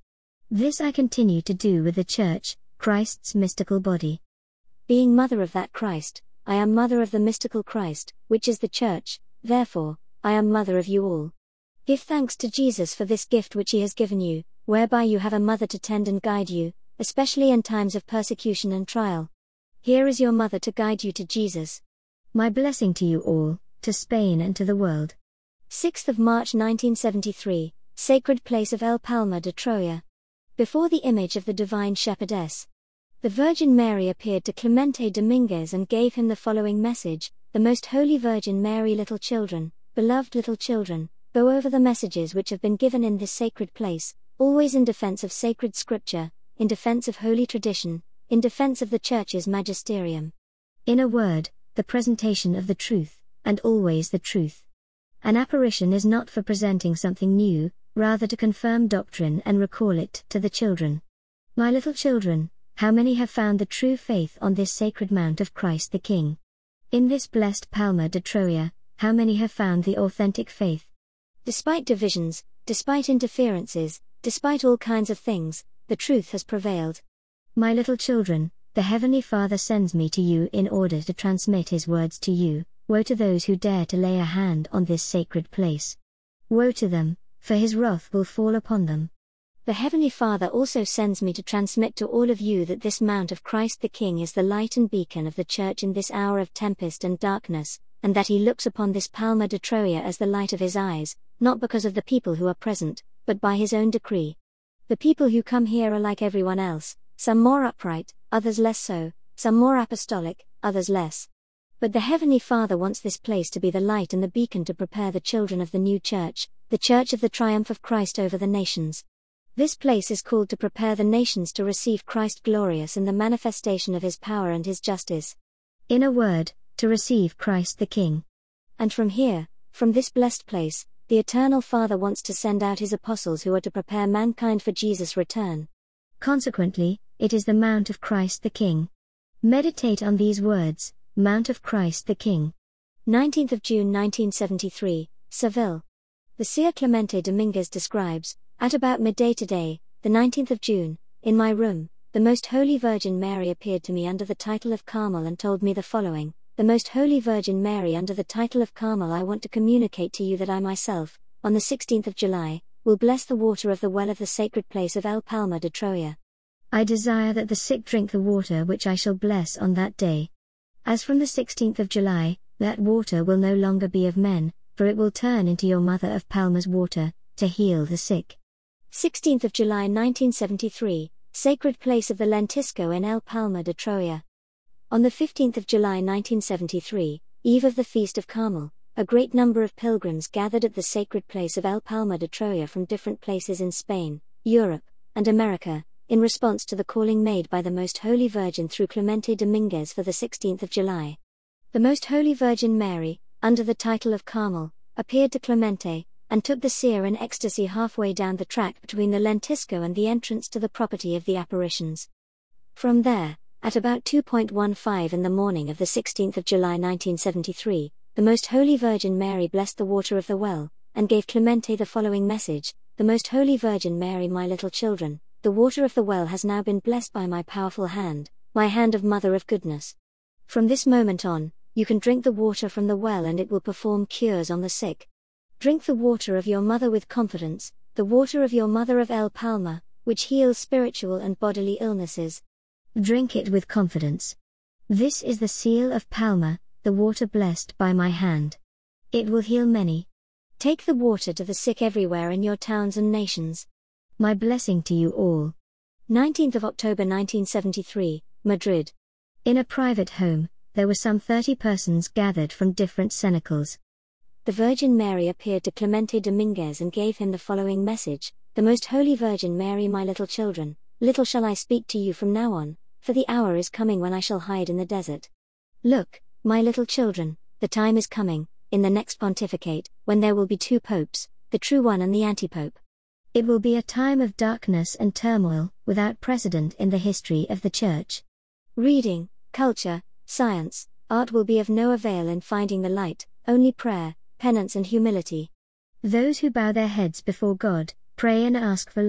This I continue to do with the Church, Christ's mystical body. Being mother of that Christ, I am mother of the mystical Christ, which is the Church, therefore, I am mother of you all. Give thanks to Jesus for this gift which he has given you, whereby you have a mother to tend and guide you, especially in times of persecution and trial. Here is your mother to guide you to Jesus. My blessing to you all, to Spain and to the world. sixth of March nineteen seventy-three, Sacred Place of El Palmar de Troya. Before the image of the Divine Shepherdess, the Virgin Mary appeared to Clemente Dominguez and gave him the following message: The Most Holy Virgin Mary, little children, beloved little children, go over the messages which have been given in this sacred place, always in defense of sacred scripture, in defense of holy tradition, in defense of the Church's magisterium. In a word, the presentation of the truth, and always the truth. An apparition is not for presenting something new, rather to confirm doctrine and recall it to the children. My little children, how many have found the true faith on this sacred mount of Christ the King? In this blessed Palma de Troya, how many have found the authentic faith? Despite divisions, despite interferences, despite all kinds of things, the truth has prevailed. My little children, the Heavenly Father sends me to you in order to transmit his words to you. Woe to those who dare to lay a hand on this sacred place. Woe to them, for his wrath will fall upon them. The Heavenly Father also sends me to transmit to all of you that this Mount of Christ the King is the light and beacon of the Church in this hour of tempest and darkness, and that he looks upon this Palma de Troya as the light of his eyes, not because of the people who are present, but by his own decree. The people who come here are like everyone else, some more upright, others less so, some more apostolic, others less. But the Heavenly Father wants this place to be the light and the beacon to prepare the children of the new Church, the Church of the triumph of Christ over the nations. This place is called to prepare the nations to receive Christ glorious in the manifestation of his power and his justice. In a word, to receive Christ the King. And from here, from this blessed place, the Eternal Father wants to send out his apostles who are to prepare mankind for Jesus' return. Consequently, it is the Mount of Christ the King. Meditate on these words. Mount of Christ the King. nineteenth of June nineteen seventy-three, Seville. The seer Clemente Dominguez describes, at about midday today, the nineteenth of June, in my room, the Most Holy Virgin Mary appeared to me under the title of Carmel and told me the following: The Most Holy Virgin Mary, under the title of Carmel, I want to communicate to you that I myself, on the sixteenth of July, will bless the water of the well of the sacred place of El Palmar de Troya. I desire that the sick drink the water which I shall bless on that day. As from the sixteenth of July, that water will no longer be of men, for it will turn into your Mother of Palmar's water, to heal the sick. sixteenth of July nineteen seventy-three, Sacred Place of the Lentisco in El Palmar de Troya. On the fifteenth of July nineteen seventy-three, eve of the Feast of Carmel, a great number of pilgrims gathered at the Sacred Place of El Palmar de Troya from different places in Spain, Europe, and America, in response to the calling made by the Most Holy Virgin through Clemente Dominguez for the sixteenth of July. The Most Holy Virgin Mary, under the title of Carmel, appeared to Clemente, and took the seer in ecstasy halfway down the track between the Lentisco and the entrance to the property of the apparitions. From there, at about two fifteen in the morning of the sixteenth of July nineteen seventy-three, the Most Holy Virgin Mary blessed the water of the well, and gave Clemente the following message: The Most Holy Virgin Mary, my little children, the water of the well has now been blessed by my powerful hand, my hand of Mother of Goodness. From this moment on, you can drink the water from the well and it will perform cures on the sick. Drink the water of your mother with confidence, the water of your Mother of El Palmar, which heals spiritual and bodily illnesses. Drink it with confidence. This is the seal of Palmar, the water blessed by my hand. It will heal many. Take the water to the sick everywhere in your towns and nations. My blessing to you all. nineteenth of October nineteen seventy-three, Madrid. In a private home, there were some thirty persons gathered from different cenacles. The Virgin Mary appeared to Clemente Dominguez and gave him the following message: The Most Holy Virgin Mary, my little children, little shall I speak to you from now on, for the hour is coming when I shall hide in the desert. Look, my little children, the time is coming, in the next pontificate, when there will be two popes, the true one and the antipope. It will be a time of darkness and turmoil, without precedent in the history of the Church. Reading, culture, science, art will be of no avail in finding the light, only prayer, penance and humility. Those who bow their heads before God, pray and ask for light,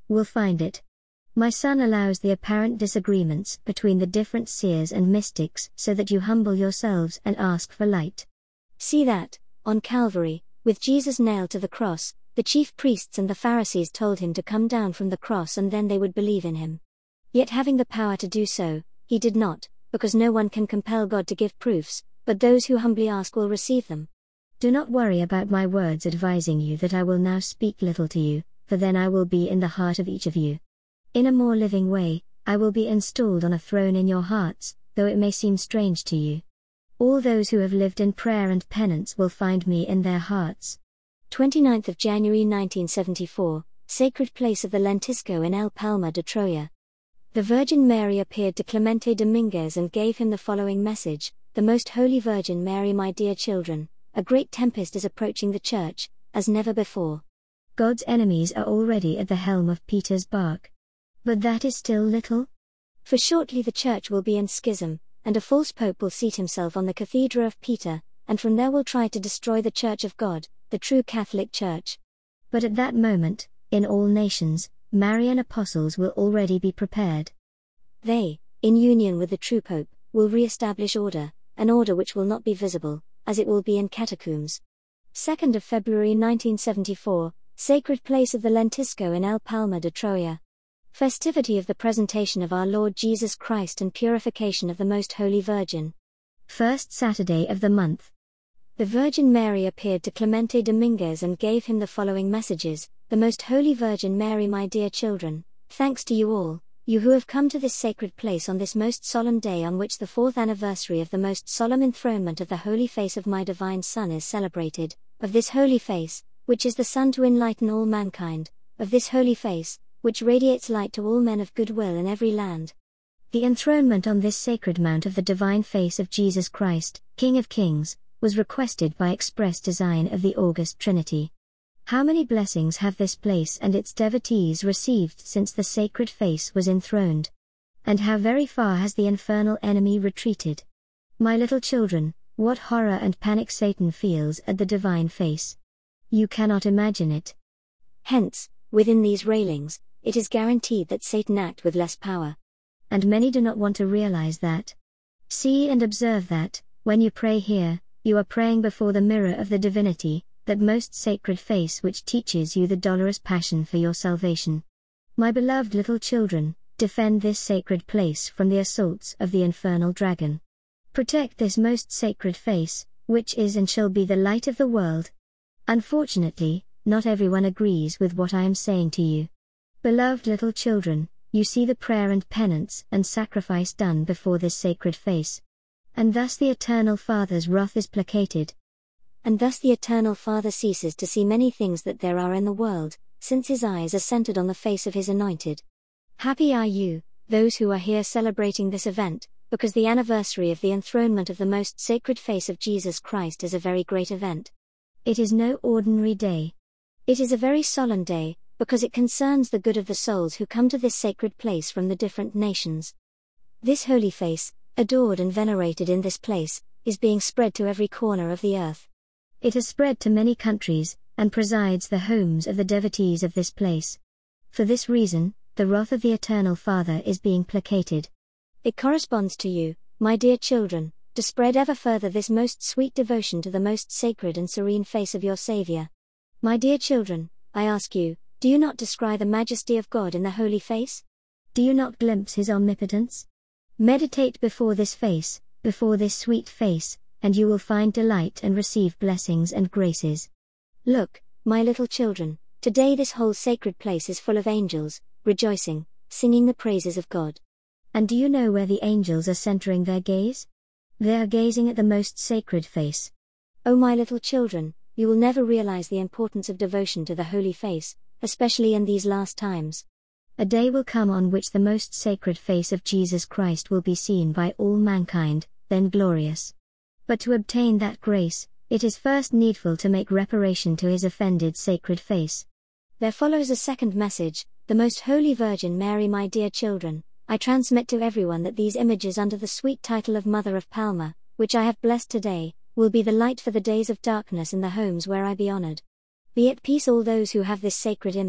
will find it. My son allows the apparent disagreements between the different seers and mystics so that you humble yourselves and ask for light. See that, on Calvary, with Jesus nailed to the cross, the chief priests and the Pharisees told him to come down from the cross and then they would believe in him. Yet having the power to do so, he did not, because no one can compel God to give proofs, but those who humbly ask will receive them. Do not worry about my words advising you that I will now speak little to you, for then I will be in the heart of each of you. In a more living way, I will be installed on a throne in your hearts, though it may seem strange to you. All those who have lived in prayer and penance will find me in their hearts. twenty-ninth of January nineteen seventy-four, Sacred Place of the Lentisco in El Palmar de Troya. The Virgin Mary appeared to Clemente Dominguez and gave him the following message: The Most Holy Virgin Mary, my dear children, a great tempest is approaching the Church, as never before. God's enemies are already at the helm of Peter's bark. But that is still little. For shortly the Church will be in schism, and a false pope will seat himself on the cathedra of Peter, and from there will try to destroy the Church of God, the true Catholic Church. But at that moment, in all nations, Marian apostles will already be prepared. They, in union with the true pope, will re-establish order, an order which will not be visible, as it will be in catacombs. second of February nineteen seventy-four, Sacred Place of the Lentisco in El Palmar de Troya. Festivity of the Presentation of our Lord Jesus Christ and Purification of the Most Holy Virgin. First Saturday of the month. The Virgin Mary appeared to Clemente Dominguez and gave him the following messages: The Most Holy Virgin Mary, my dear children, thanks to you all, you who have come to this sacred place on this most solemn day on which the fourth anniversary of the most solemn enthronement of the Holy Face of my Divine Son is celebrated, of this Holy Face, which is the Sun to enlighten all mankind, of this Holy Face, which radiates light to all men of good will in every land. The enthronement on this sacred mount of the divine face of Jesus Christ, King of Kings, was requested by express design of the August Trinity. How many blessings have this place and its devotees received since the sacred face was enthroned? And how very far has the infernal enemy retreated? My little children, what horror and panic Satan feels at the divine face! You cannot imagine it. Hence, within these railings, it is guaranteed that Satan acts with less power. And many do not want to realize that. See and observe that, when you pray here, you are praying before the mirror of the divinity, that most sacred face which teaches you the dolorous passion for your salvation. My beloved little children, defend this sacred place from the assaults of the infernal dragon. Protect this most sacred face, which is and shall be the light of the world. Unfortunately, not everyone agrees with what I am saying to you. Beloved little children, you see the prayer and penance and sacrifice done before this sacred face. And thus the Eternal Father's wrath is placated. And thus the Eternal Father ceases to see many things that there are in the world, since his eyes are centered on the face of his anointed. Happy are you, those who are here celebrating this event, because the anniversary of the enthronement of the most sacred face of Jesus Christ is a very great event. It is no ordinary day. It is a very solemn day, because it concerns the good of the souls who come to this sacred place from the different nations. This holy face, adored and venerated in this place, is being spread to every corner of the earth. It has spread to many countries, and presides the homes of the devotees of this place. For this reason, the wrath of the Eternal Father is being placated. It corresponds to you, my dear children, to spread ever further this most sweet devotion to the most sacred and serene face of your Savior. My dear children, I ask you, do you not descry the majesty of God in the holy face? Do you not glimpse his omnipotence? Meditate before this face, before this sweet face, and you will find delight and receive blessings and graces. Look, my little children, today this whole sacred place is full of angels, rejoicing, singing the praises of God. And do you know where the angels are centering their gaze? They are gazing at the most sacred face. Oh my little children, you will never realize the importance of devotion to the holy face, especially in these last times. A day will come on which the most sacred face of Jesus Christ will be seen by all mankind, then glorious. But to obtain that grace, it is first needful to make reparation to his offended sacred face. There follows a second message: The Most Holy Virgin Mary, my dear children, I transmit to everyone that these images under the sweet title of Mother of Palmar, which I have blessed today, will be the light for the days of darkness in the homes where I be honored. Be at peace all those who have this sacred image,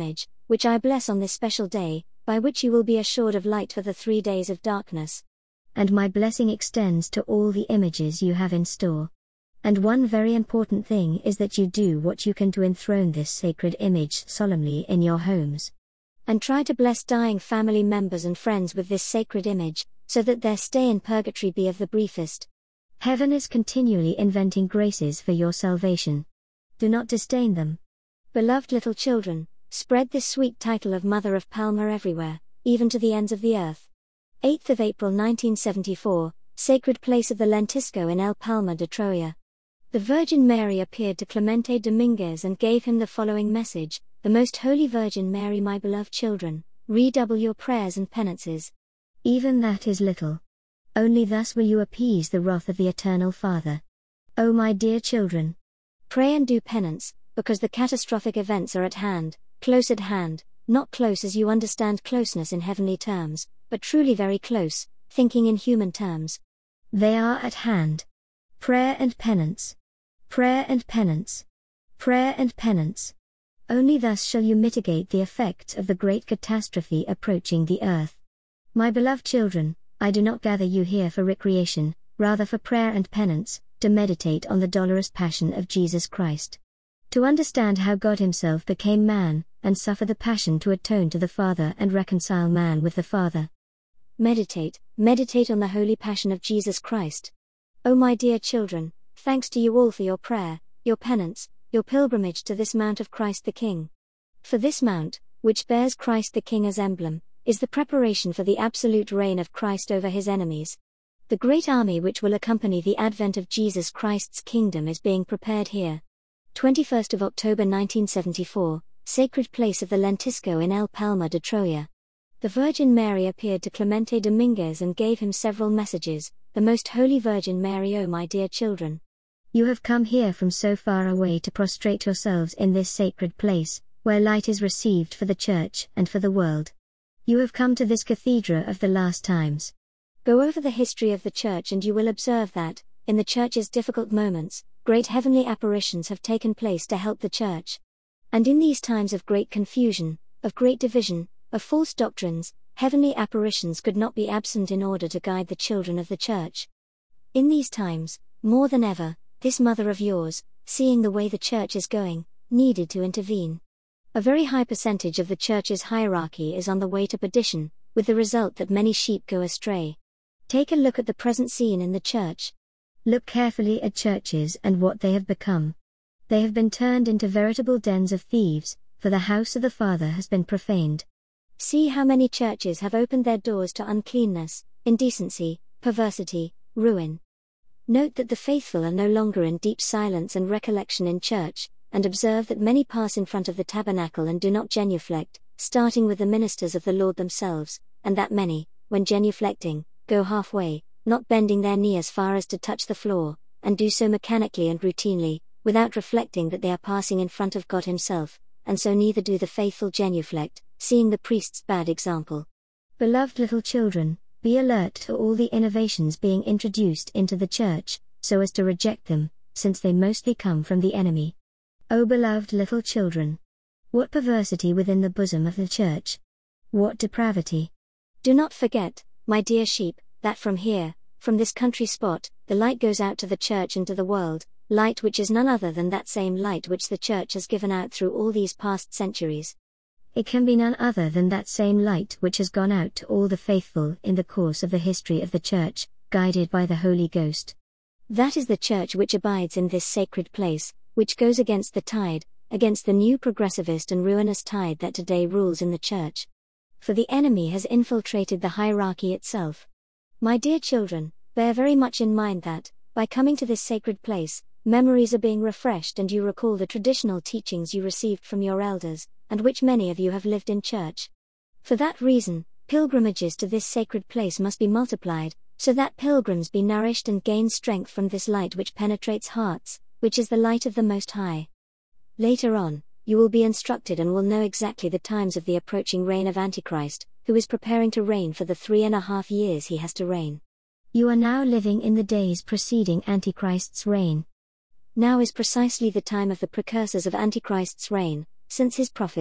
which I bless on this special day, by which you will be assured of light for the three days of darkness. And my blessing extends to all the images you have in store. And one very important thing is that you do what you can to enthrone this sacred image solemnly in your homes. And try to bless dying family members and friends with this sacred image, so that their stay in purgatory be of the briefest. Heaven is continually inventing graces for your salvation. Do not disdain them. Beloved little children, spread this sweet title of Mother of Palma everywhere, even to the ends of the earth. eighth of April nineteen seventy-four, Sacred Place of the Lentisco in El Palma de Troya. The Virgin Mary appeared to Clemente Dominguez and gave him the following message: The Most Holy Virgin Mary, my beloved children, redouble your prayers and penances. Even that is little. Only thus will you appease the wrath of the Eternal Father. O my dear children, pray and do penance, because the catastrophic events are at hand, close at hand, not close as you understand closeness in heavenly terms, but truly very close, thinking in human terms. They are at hand. Prayer and penance. Prayer and penance. Prayer and penance. Only thus shall you mitigate the effects of the great catastrophe approaching the earth. My beloved children, I do not gather you here for recreation, rather for prayer and penance, to meditate on the dolorous passion of Jesus Christ. To understand how God Himself became man, and suffer the passion to atone to the Father and reconcile man with the Father. Meditate, meditate on the holy passion of Jesus Christ. O my dear children, thanks to you all for your prayer, your penance, your pilgrimage to this Mount of Christ the King. For this mount, which bears Christ the King as emblem, is the preparation for the absolute reign of Christ over His enemies. The great army which will accompany the advent of Jesus Christ's kingdom is being prepared here. twenty-first of October nineteen seventy-four, Sacred Place of the Lentisco in El Palma de Troya. The Virgin Mary appeared to Clemente Dominguez and gave him several messages. The Most Holy Virgin Mary, O my dear children, you have come here from so far away to prostrate yourselves in this sacred place, where light is received for the Church and for the world. You have come to this cathedra of the last times. Go over the history of the Church and you will observe that, in the Church's difficult moments, great heavenly apparitions have taken place to help the Church. And in these times of great confusion, of great division, of false doctrines, heavenly apparitions could not be absent in order to guide the children of the Church. In these times, more than ever, this mother of yours, seeing the way the Church is going, needed to intervene. A very high percentage of the Church's hierarchy is on the way to perdition, with the result that many sheep go astray. Take a look at the present scene in the Church. Look carefully at churches and what they have become. They have been turned into veritable dens of thieves, for the house of the Father has been profaned. See how many churches have opened their doors to uncleanness, indecency, perversity, ruin. Note that the faithful are no longer in deep silence and recollection in church, and observe that many pass in front of the tabernacle and do not genuflect, starting with the ministers of the Lord themselves, and that many, when genuflecting, go halfway, not bending their knee as far as to touch the floor, and do so mechanically and routinely, without reflecting that they are passing in front of God Himself, and so neither do the faithful genuflect, seeing the priest's bad example. Beloved little children, be alert to all the innovations being introduced into the Church, so as to reject them, since they mostly come from the enemy. O beloved little children! What perversity within the bosom of the Church! What depravity! Do not forget, my dear sheep, that from here, from this country spot, the light goes out to the Church and to the world, light which is none other than that same light which the Church has given out through all these past centuries. It can be none other than that same light which has gone out to all the faithful in the course of the history of the Church, guided by the Holy Ghost. That is the Church which abides in this sacred place, which goes against the tide, against the new progressivist and ruinous tide that today rules in the Church. For the enemy has infiltrated the hierarchy itself. My dear children, bear very much in mind that, by coming to this sacred place, memories are being refreshed and you recall the traditional teachings you received from your elders, and which many of you have lived in church. For that reason, pilgrimages to this sacred place must be multiplied, so that pilgrims be nourished and gain strength from this light which penetrates hearts, which is the light of the Most High. Later on, you will be instructed and will know exactly the times of the approaching reign of Antichrist, who is preparing to reign for the three and a half years he has to reign. You are now living in the days preceding Antichrist's reign. Now is precisely the time of the precursors of Antichrist's reign, since his prophets,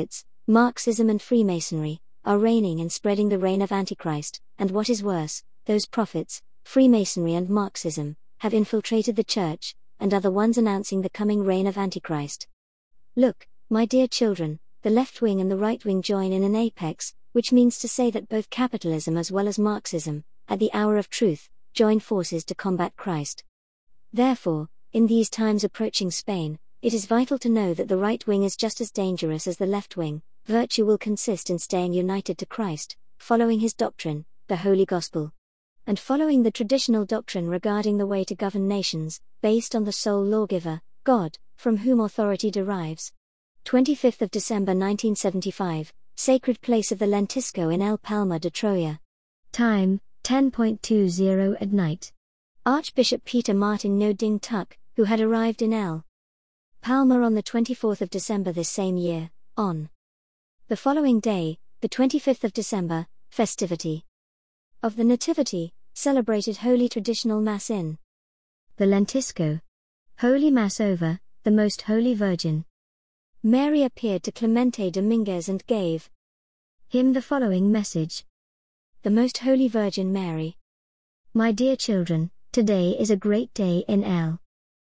Marxism and Freemasonry are reigning and spreading the reign of Antichrist, and what is worse, those prophets, Freemasonry and Marxism, have infiltrated the church, and are the ones announcing the coming reign of Antichrist. Look, my dear children, the left wing and the right wing join in an apex, which means to say that both capitalism as well as Marxism, at the hour of truth, join forces to combat Christ. Therefore, in these times approaching Spain, it is vital to know that the right wing is just as dangerous as the left wing. Virtue will consist in staying united to Christ, following his doctrine, the Holy Gospel, and following the traditional doctrine regarding the way to govern nations, based on the sole lawgiver, God, from whom authority derives. twenty-fifth of December nineteen seventy-five, Sacred Place of the Lentisco in El Palma de Troya. Time, ten twenty at night. Archbishop Peter Martin No Ding Tuk, who had arrived in El Palma on the twenty-fourth of December this same year, on the following day, the twenty-fifth of December, festivity of the Nativity, celebrated Holy Traditional Mass in the Lentisco. Holy Mass over, the Most Holy Virgin Mary appeared to Clemente Dominguez and gave him the following message. The Most Holy Virgin Mary. My dear children, today is a great day in El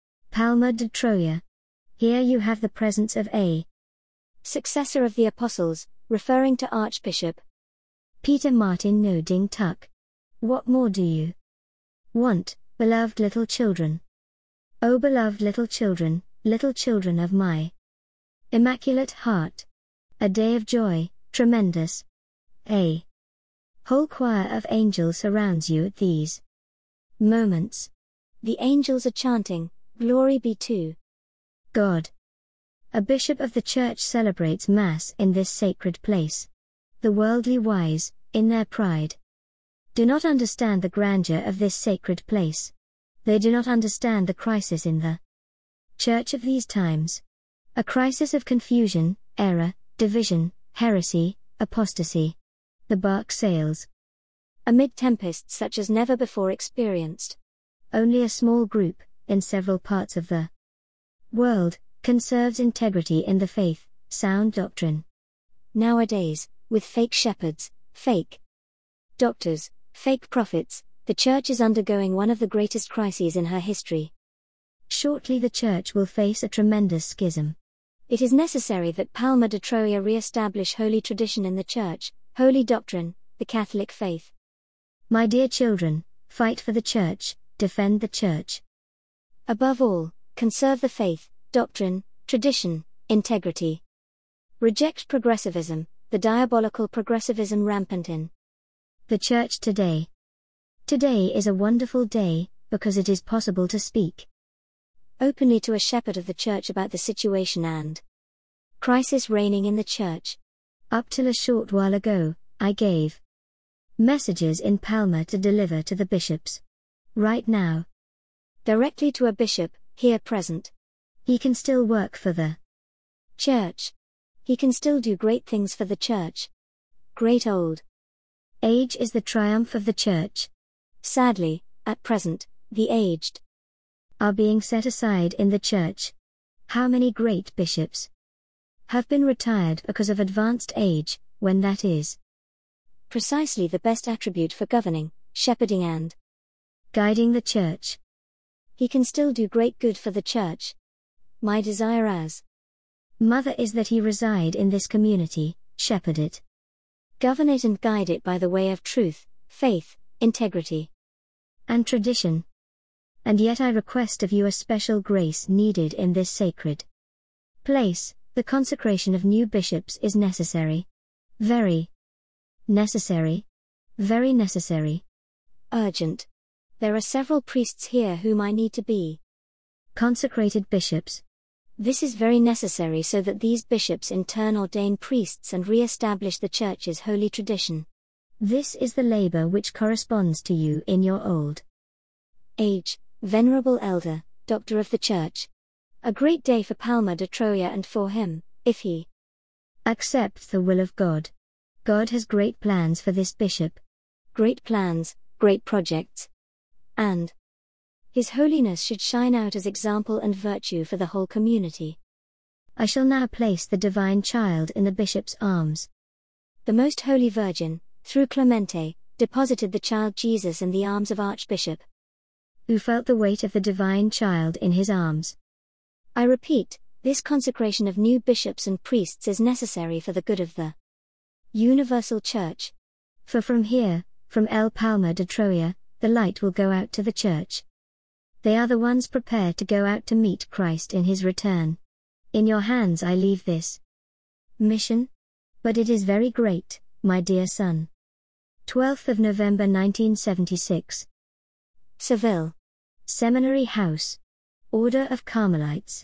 Palma de Troya. Here you have the presence of a successor of the Apostles, referring to Archbishop Peter Martin No Ding Tuk. What more do you want, beloved little children? O beloved little children, little children of my Immaculate Heart. A day of joy, tremendous. A whole choir of angels surrounds you at these moments. The angels are chanting, Glory be to God. A bishop of the church celebrates Mass in this sacred place. The worldly wise, in their pride, do not understand the grandeur of this sacred place. They do not understand the crisis in the church of these times. A crisis of confusion, error, division, heresy, apostasy. The bark sails amid tempests such as never before experienced. Only a small group, in several parts of the world, conserves integrity in the faith, sound doctrine. Nowadays, with fake shepherds, fake doctors, fake prophets, the church is undergoing one of the greatest crises in her history. Shortly the church will face a tremendous schism. It is necessary that Palma de Troya re-establish holy tradition in the church, holy doctrine, the Catholic faith. My dear children, fight for the church, defend the church. Above all, conserve the faith, doctrine, tradition, integrity. Reject progressivism, the diabolical progressivism rampant in the church today. Today is a wonderful day, because it is possible to speak openly to a shepherd of the church about the situation and crisis reigning in the church. Up till a short while ago, I gave messages in Palma to deliver to the bishops. Right now, directly to a bishop, here present. He can still work for the church. He can still do great things for the church. Great old age is the triumph of the church. Sadly, at present, the aged are being set aside in the church. How many great bishops have been retired because of advanced age, when that is precisely the best attribute for governing, shepherding and guiding the church. He can still do great good for the church. My desire as mother is that he reside in this community, shepherd it, govern it and guide it by the way of truth, faith, integrity, and tradition. And yet I request of you a special grace needed in this sacred place. The consecration of new bishops is necessary. Very necessary. Very necessary. Urgent. There are several priests here whom I need to be consecrated bishops. This is very necessary so that these bishops in turn ordain priests and re-establish the Church's holy tradition. This is the labor which corresponds to you in your old age, venerable elder, doctor of the Church. A great day for Palma de Troya and for him, if he accepts the will of God. God has great plans for this bishop. Great plans, great projects. And His Holiness should shine out as example and virtue for the whole community. I shall now place the divine child in the bishop's arms. The Most Holy Virgin, through Clemente, deposited the child Jesus in the arms of Archbishop, who felt the weight of the divine child in his arms. I repeat, this consecration of new bishops and priests is necessary for the good of the universal church. For from here, from El Palma de Troya, the light will go out to the church. They are the ones prepared to go out to meet Christ in his return. In your hands I leave this mission, but it is very great, my dear son. twelfth of November nineteen seventy-six. Seville. Seminary House. Order of Carmelites.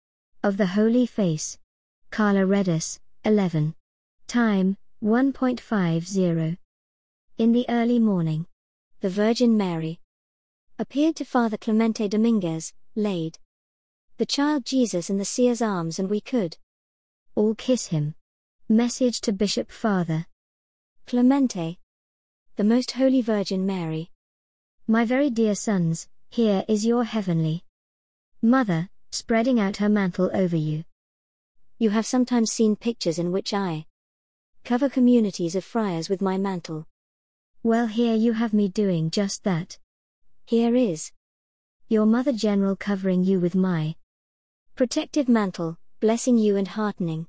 Of the Holy Face. Carla Redis, eleven. Time, one point five zero. In the early morning, the Virgin Mary appeared to Father Clemente Dominguez, laid the child Jesus in the seer's arms, and we could all kiss him. Message to Bishop Father Clemente. The Most Holy Virgin Mary. My very dear sons, here is your heavenly Mother, spreading out her mantle over you. You have sometimes seen pictures in which I cover communities of friars with my mantle. Well, here you have me doing just that. Here is your Mother General covering you with my protective mantle, blessing you and heartening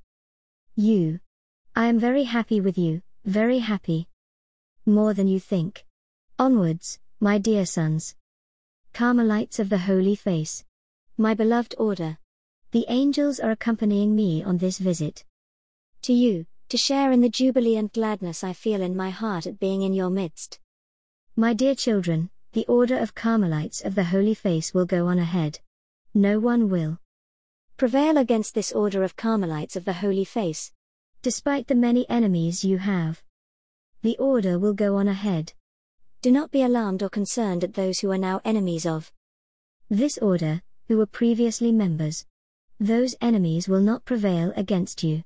you. I am very happy with you, very happy. More than you think. Onwards, my dear sons. Carmelites of the Holy Face. My beloved order. The angels are accompanying me on this visit to you, to share in the jubilee and gladness I feel in my heart at being in your midst. My dear children, the order of Carmelites of the Holy Face will go on ahead. No one will prevail against this order of Carmelites of the Holy Face. Despite the many enemies you have, the order will go on ahead. Do not be alarmed or concerned at those who are now enemies of this order, who were previously members. Those enemies will not prevail against you.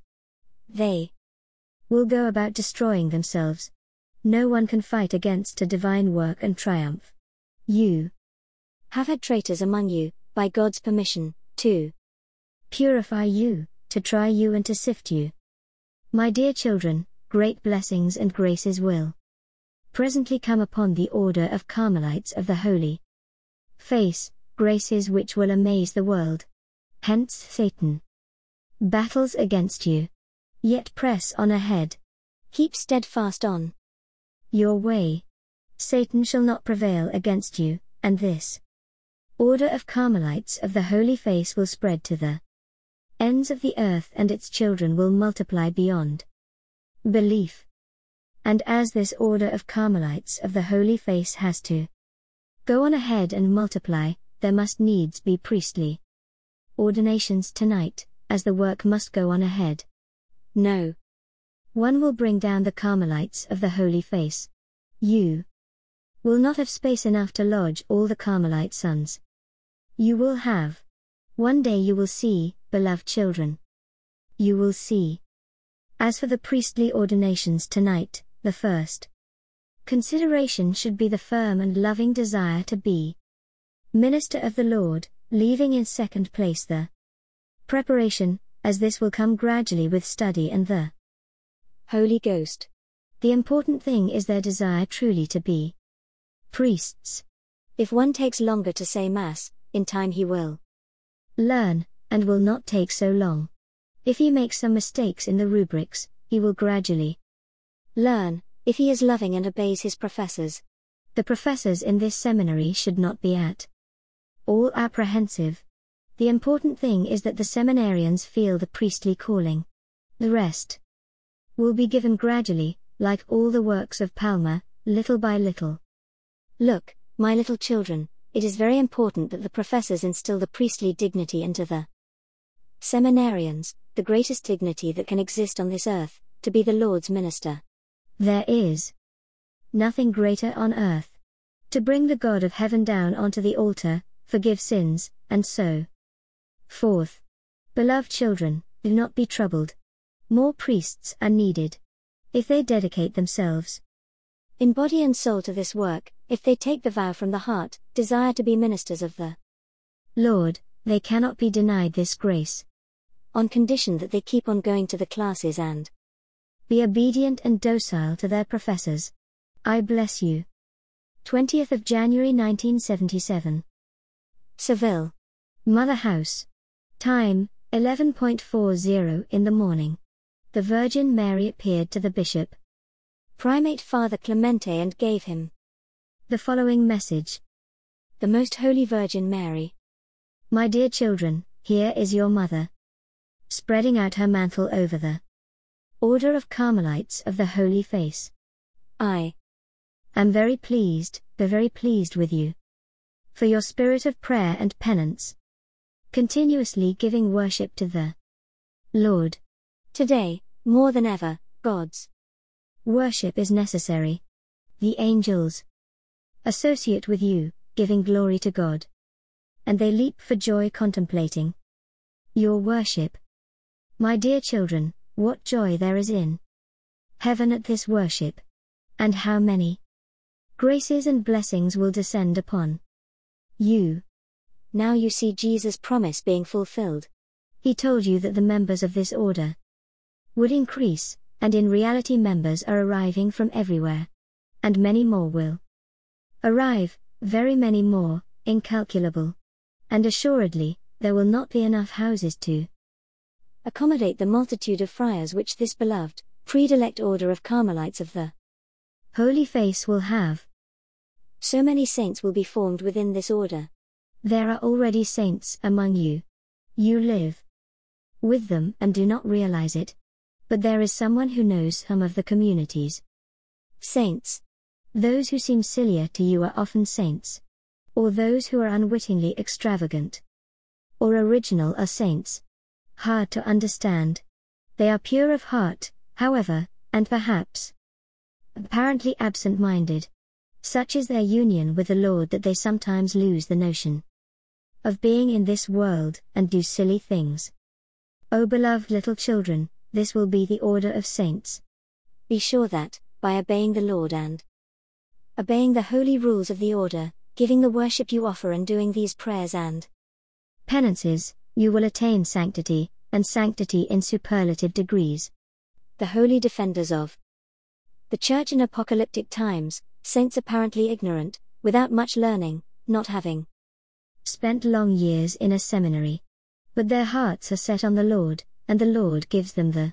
They will go about destroying themselves. No one can fight against a divine work and triumph. You have had traitors among you, by God's permission, to purify you, to try you and to sift you. My dear children, great blessings and graces will presently come upon the order of Carmelites of the Holy Face, graces which will amaze the world. Hence Satan battles against you. Yet press on ahead. Keep steadfast on your way. Satan shall not prevail against you, and this order of Carmelites of the Holy Face will spread to the ends of the earth, and its children will multiply beyond belief. And as this order of Carmelites of the Holy Face has to go on ahead and multiply, there must needs be priestly ordinations tonight, as the work must go on ahead. No one will bring down the Carmelites of the Holy Face. You will not have space enough to lodge all the Carmelite sons. You will have. One day you will see, beloved children. You will see. As for the priestly ordinations tonight, the first consideration should be the firm and loving desire to be minister of the Lord, leaving in second place the preparation, as this will come gradually with study and the Holy Ghost. The important thing is their desire truly to be priests. If one takes longer to say Mass, in time he will learn, and will not take so long. If he makes some mistakes in the rubrics, he will gradually learn, if he is loving and obeys his professors. The professors in this seminary should not be at all apprehensive. The important thing is that the seminarians feel the priestly calling. The rest will be given gradually, like all the works of Palma, little by little. Look, my little children, it is very important that the professors instill the priestly dignity into the seminarians, the greatest dignity that can exist on this earth, to be the Lord's minister. There is nothing greater on earth. To bring the God of heaven down onto the altar, forgive sins, and so forth. Beloved children, do not be troubled. More priests are needed. If they dedicate themselves in body and soul to this work, if they take the vow from the heart, desire to be ministers of the Lord, they cannot be denied this grace. on condition that they keep on going to the classes and be obedient and docile to their professors. I bless you. twentieth of January nineteen seventy-seven. Seville. Mother House. Time, eleven forty in the morning. The Virgin Mary appeared to the bishop, Primate Father Clemente, and gave him the following message. The Most Holy Virgin Mary. My dear children, here is your mother. Spreading out her mantle over the Order of Carmelites of the Holy Face. I am very pleased, very pleased with you. For your spirit of prayer and penance. Continuously giving worship to the Lord. Today, more than ever, God's worship is necessary. The angels associate with you, giving glory to God. And they leap for joy contemplating your worship. My dear children, what joy there is in heaven at this worship. And how many graces and blessings will descend upon you. Now you see Jesus' promise being fulfilled. He told you that the members of this order would increase, and in reality members are arriving from everywhere. And many more will arrive, very many more, incalculable. And assuredly, there will not be enough houses to accommodate the multitude of friars which this beloved, predilect order of Carmelites of the Holy Face will have. So many saints will be formed within this order. There are already saints among you. You live with them and do not realize it. But there is someone who knows some of the communities. Saints. Those who seem sillier to you are often saints. Or those who are unwittingly extravagant or original are saints. Hard to understand. They are pure of heart, however, and perhaps apparently absent-minded. Such is their union with the Lord that they sometimes lose the notion of being in this world and do silly things. O beloved little children, this will be the order of saints. Be sure that, by obeying the Lord and obeying the holy rules of the order, giving the worship you offer and doing these prayers and penances, you will attain sanctity, and sanctity in superlative degrees. The holy defenders of the Church in apocalyptic times, saints apparently ignorant, without much learning, not having spent long years in a seminary. But their hearts are set on the Lord, and the Lord gives them the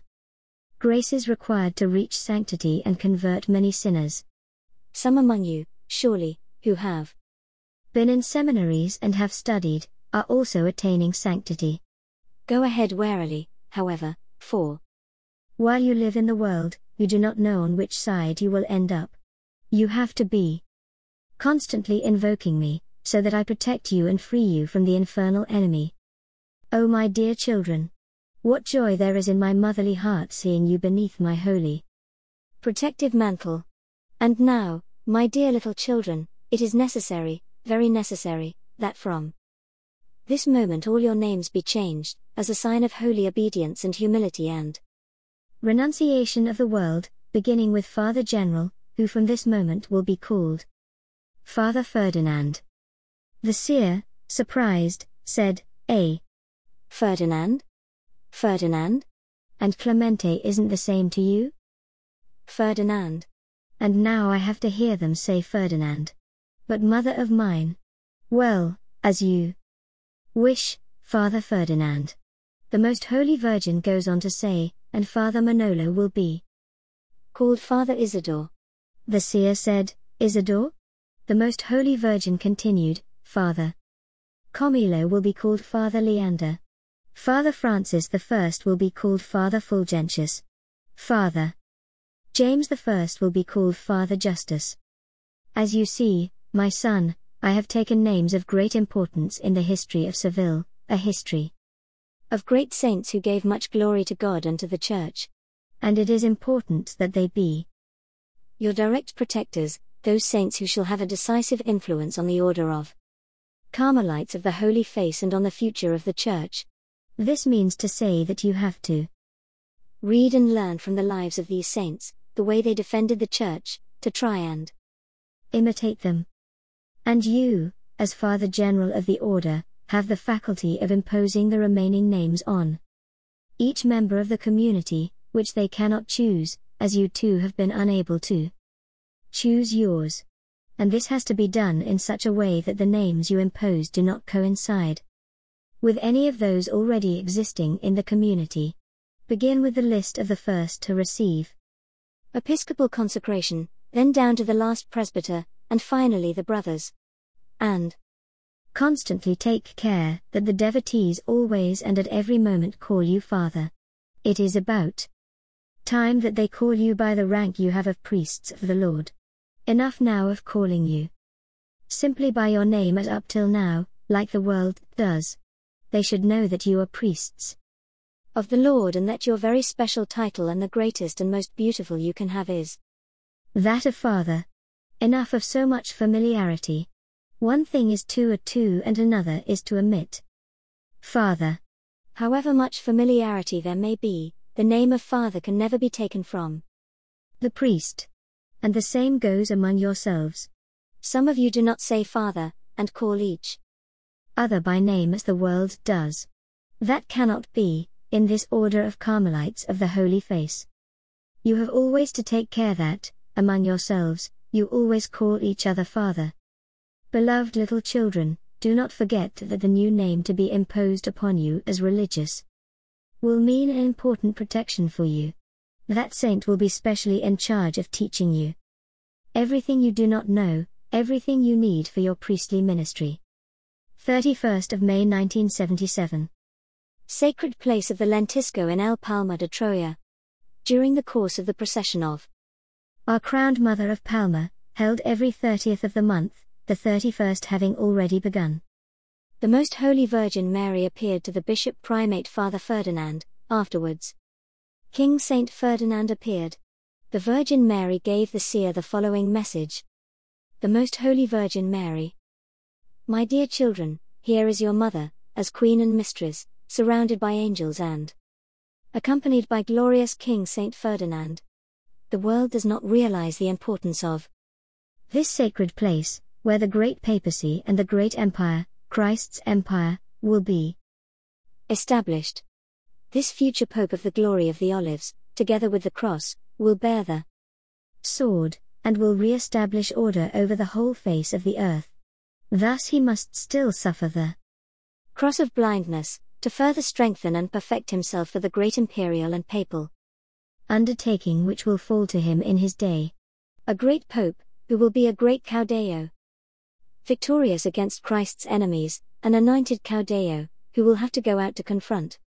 graces required to reach sanctity and convert many sinners. Some among you, surely, who have been in seminaries and have studied, are also attaining sanctity. Go ahead warily, however, for while you live in the world, you do not know on which side you will end up. You have to be constantly invoking me, so that I protect you and free you from the infernal enemy. Oh my dear children! What joy there is in my motherly heart seeing you beneath my holy protective mantle. And now, my dear little children, it is necessary, very necessary, that from this moment all your names be changed, as a sign of holy obedience and humility and renunciation of the world, beginning with Father General, who from this moment will be called Father Ferdinand. The seer, surprised, said, "Eh? Ferdinand? Ferdinand? And Clemente isn't the same to you?" Ferdinand. And now I have to hear them say Ferdinand. But mother of mine. Well, as you wish, Father Ferdinand. The Most Holy Virgin goes on to say, and Father Manolo will be called Father Isidore. The seer said, Isidore? The Most Holy Virgin continued, Father Camilo will be called Father Leander. Father Francis the First will be called Father Fulgentius. Father James the First will be called Father Justus. As you see, my son, I have taken names of great importance in the history of Seville, a history of great saints who gave much glory to God and to the Church. And it is important that they be your direct protectors, those saints who shall have a decisive influence on the order of Carmelites of the Holy Face and on the future of the Church. This means to say that you have to read and learn from the lives of these saints, the way they defended the Church, to try and imitate them. And you, as Father General of the Order, have the faculty of imposing the remaining names on each member of the community, which they cannot choose, as you too have been unable to choose yours. And this has to be done in such a way that the names you impose do not coincide with any of those already existing in the community. Begin with the list of the first to receive episcopal consecration, then down to the last presbyter, and finally the brothers. And constantly take care that the devotees always and at every moment call you Father. It is about time that they call you by the rank you have of priests of the Lord. Enough now of calling you simply by your name as up till now, like the world does. They should know that you are priests of the Lord and that your very special title and the greatest and most beautiful you can have is that of Father. Enough of so much familiarity. One thing is to add to and another is to omit. Father. However much familiarity there may be, the name of Father can never be taken from the priest. And the same goes among yourselves. Some of you do not say Father, and call each other by name as the world does. That cannot be, in this order of Carmelites of the Holy Face. You have always to take care that, among yourselves, you always call each other Father. Beloved little children, do not forget that the new name to be imposed upon you as religious will mean an important protection for you. That saint will be specially in charge of teaching you everything you do not know, everything you need for your priestly ministry. thirty-first of May nineteen seventy-seven. Sacred place of the Lentisco in El Palma de Troya. During the course of the procession of our crowned Mother of Palma, held every thirtieth of the month, the thirty-first having already begun, the Most Holy Virgin Mary appeared to the Bishop Primate Father Ferdinand. Afterwards, King Saint Ferdinand appeared. The Virgin Mary gave the seer the following message. The Most Holy Virgin Mary. My dear children, here is your mother, as Queen and Mistress, surrounded by angels and accompanied by glorious King Saint Ferdinand. The world does not realize the importance of this sacred place, where the great papacy and the great empire, Christ's empire, will be established. This future Pope of the glory of the olives, together with the cross, will bear the sword, and will re-establish order over the whole face of the earth. Thus he must still suffer the cross of blindness, to further strengthen and perfect himself for the great imperial and papal undertaking which will fall to him in his day. A great Pope, who will be a great caudillo, victorious against Christ's enemies, an anointed caudillo, who will have to go out to confront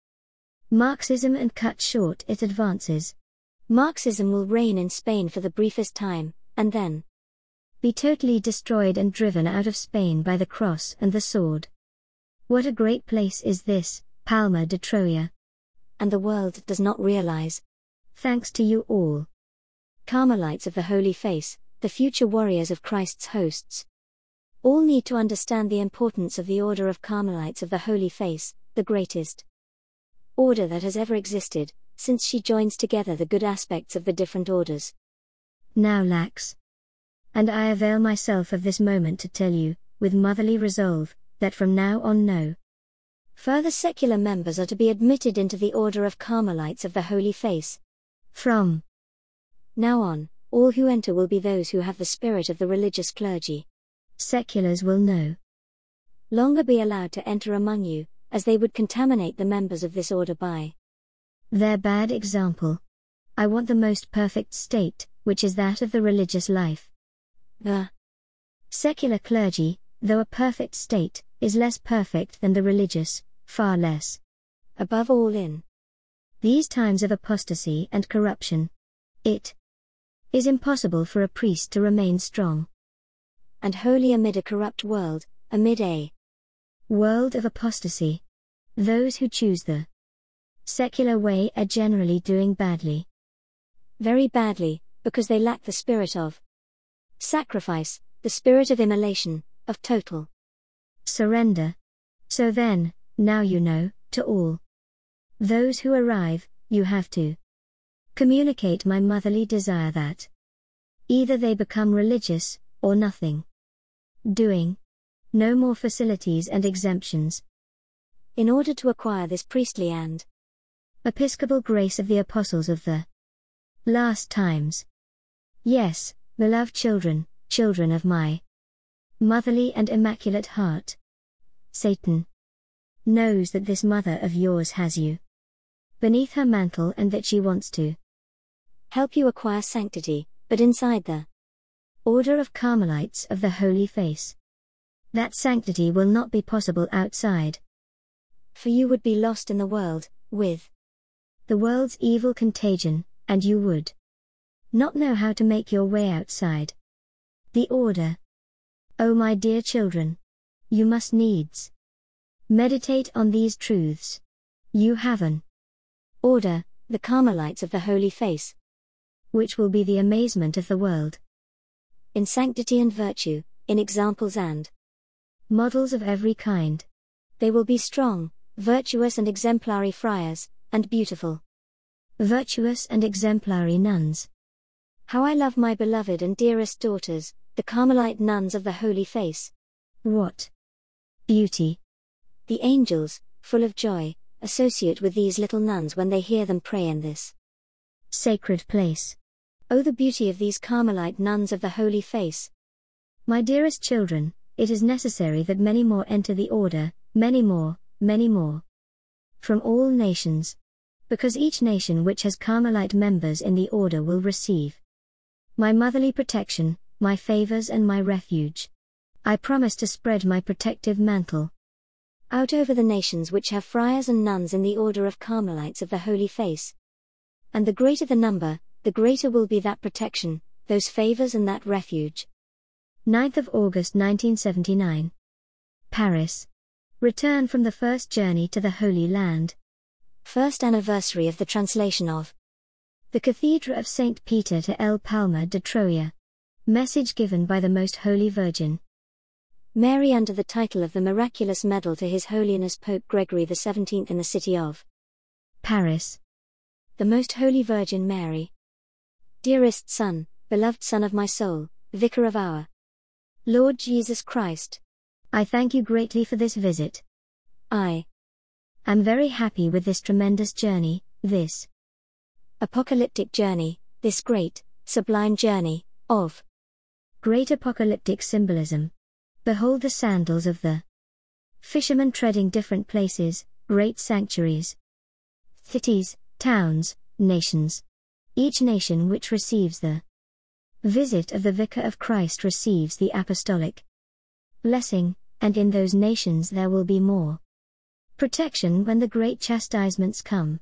Marxism and cut short its advances. Marxism will reign in Spain for the briefest time, and then be totally destroyed and driven out of Spain by the cross and the sword. What a great place is this, Palma de Troya! And the world does not realize. Thanks to you all, Carmelites of the Holy Face, the future warriors of Christ's hosts. All need to understand the importance of the Order of Carmelites of the Holy Face, the greatest order that has ever existed, since she joins together the good aspects of the different orders. Now lacks. And I avail myself of this moment to tell you, with motherly resolve, that from now on no further secular members are to be admitted into the Order of Carmelites of the Holy Face. From now on, all who enter will be those who have the spirit of the religious clergy. Seculars will no longer be allowed to enter among you, as they would contaminate the members of this order by their bad example. I want the most perfect state, which is that of the religious life. The secular clergy, though a perfect state, is less perfect than the religious, far less. Above all in these times of apostasy and corruption, it is impossible for a priest to remain strong and holy amid a corrupt world, amid a world of apostasy. Those who choose the secular way are generally doing badly. Very badly, because they lack the spirit of sacrifice, the spirit of immolation, of total surrender. So then, now you know, to all those who arrive, you have to communicate my motherly desire that either they become religious, or nothing doing. No more facilities and exemptions. In order to acquire this priestly and Episcopal grace of the Apostles of the Last Times. Yes, beloved children, children of my motherly and immaculate heart. Satan knows that this mother of yours has you beneath her mantle and that she wants to help you acquire sanctity, but inside the Order of Carmelites of the Holy Face. That sanctity will not be possible outside. For you would be lost in the world, with the world's evil contagion, and you would not know how to make your way outside the order. Oh my dear children, you must needs meditate on these truths. You have an order, the Carmelites of the Holy Face, which will be the amazement of the world. In sanctity and virtue, in examples and models of every kind. They will be strong, virtuous and exemplary friars, and beautiful, virtuous and exemplary nuns. How I love my beloved and dearest daughters, the Carmelite nuns of the Holy Face. What beauty! The angels, full of joy, associate with these little nuns when they hear them pray in this sacred place. Oh, the beauty of these Carmelite nuns of the Holy Face! My dearest children, it is necessary that many more enter the order, many more, many more, from all nations, because each nation which has Carmelite members in the order will receive my motherly protection, my favors and my refuge. I promise to spread my protective mantle out over the nations which have friars and nuns in the order of Carmelites of the Holy Face. And the greater the number, the greater will be that protection, those favors and that refuge. ninth of August nineteen seventy-nine. Paris. Return from the first journey to the Holy Land. First anniversary of the translation of the Cathedra of Saint Peter to El Palma de Troya. Message given by the Most Holy Virgin Mary under the title of the Miraculous Medal to His Holiness Pope Gregory the seventeenth in the city of Paris. The Most Holy Virgin Mary. Dearest Son, beloved Son of my soul, Vicar of our Lord Jesus Christ, I thank you greatly for this visit. I am very happy with this tremendous journey, this apocalyptic journey, this great, sublime journey, of great apocalyptic symbolism. Behold the sandals of the fishermen treading different places, great sanctuaries, cities, towns, nations. Each nation which receives the visit of the Vicar of Christ receives the apostolic blessing, and in those nations there will be more protection when the great chastisements come.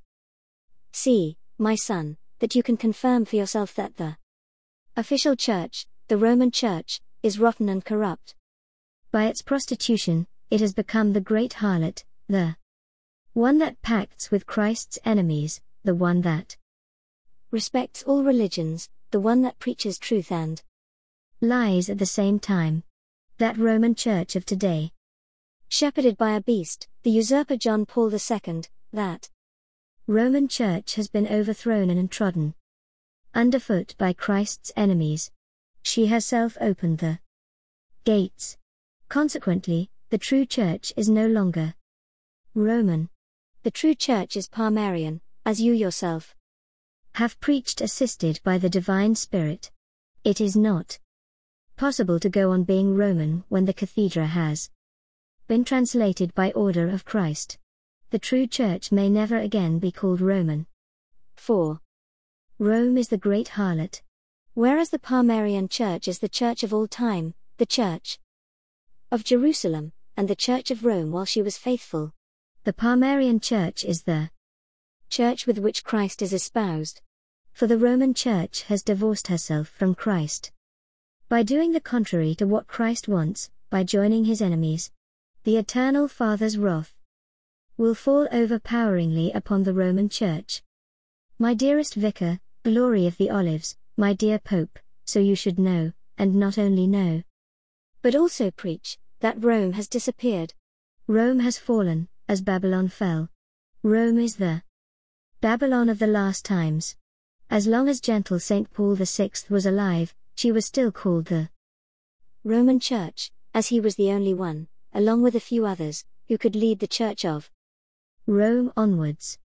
See, my son, that you can confirm for yourself that the official church, the Roman Church, is rotten and corrupt. By its prostitution, it has become the great harlot, the one that pacts with Christ's enemies, the one that respects all religions, the one that preaches truth and lies at the same time. That Roman Church of today, shepherded by a beast, the usurper John Paul the Second, that Roman Church has been overthrown and trodden underfoot by Christ's enemies. She herself opened the gates. Consequently, the true Church is no longer Roman. The true Church is Palmarian, as you yourself have preached, assisted by the Divine Spirit. It is not possible to go on being Roman when the Cathedra has been translated by order of Christ. The true Church may never again be called Roman. four. Rome is the great harlot, whereas the Palmarian Church is the Church of all time, the Church of Jerusalem, and the Church of Rome while she was faithful. The Palmarian Church is the Church with which Christ is espoused. For the Roman Church has divorced herself from Christ by doing the contrary to what Christ wants, by joining his enemies. The Eternal Father's wrath will fall overpoweringly upon the Roman Church. My dearest Vicar, glory of the Olives, my dear Pope, so you should know, and not only know, but also preach, that Rome has disappeared. Rome has fallen, as Babylon fell. Rome is the Babylon of the last times. As long as gentle Saint Paul the Sixth was alive, she was still called the Roman Church, as he was the only one, along with a few others, who could lead the Church of Rome onwards.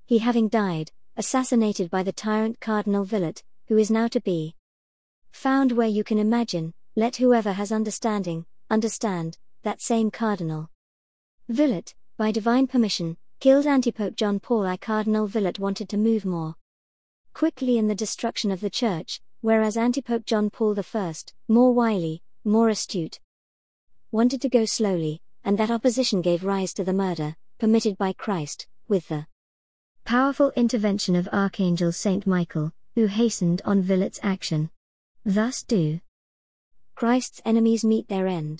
he having died, assassinated by the tyrant Cardinal Villot, who is now to be found where you can imagine. Let whoever has understanding, understand, that same Cardinal Villot, by divine permission, killed Antipope John Paul I. Cardinal Villot wanted to move more quickly in the destruction of the Church, whereas Antipope John Paul the First, more wily, more astute, wanted to go slowly, and that opposition gave rise to the murder, permitted by Christ, with the powerful intervention of Archangel Saint Michael, who hastened on Villot's action. Thus do Christ's enemies meet their end.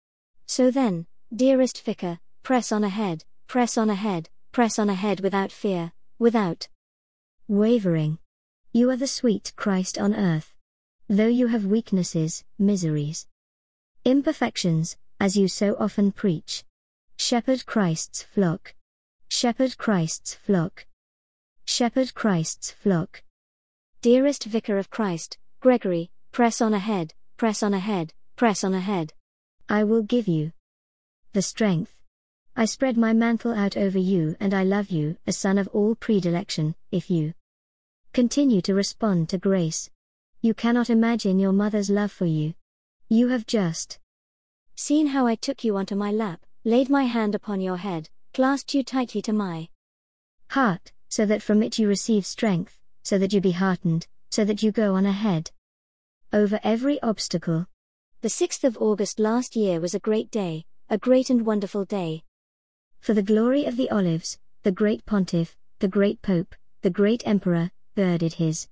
So then, dearest Vicar, press on ahead, press on ahead, press on ahead without fear, without wavering. You are the sweet Christ on earth. Though you have weaknesses, miseries, imperfections, as you so often preach. Shepherd Christ's flock. Shepherd Christ's flock. Shepherd Christ's flock. Dearest Vicar of Christ, Gregory, press on ahead, press on ahead, press on ahead. I will give you the strength. I spread my mantle out over you and I love you, a son of all predilection, if you continue to respond to grace. You cannot imagine your mother's love for you. You have just seen how I took you onto my lap, laid my hand upon your head, clasped you tightly to my heart, so that from it you receive strength, so that you be heartened, so that you go on ahead over every obstacle. The sixth of August last year was a great day, a great and wonderful day. For the glory of the olives, the great pontiff, the great pope, the great emperor, girded his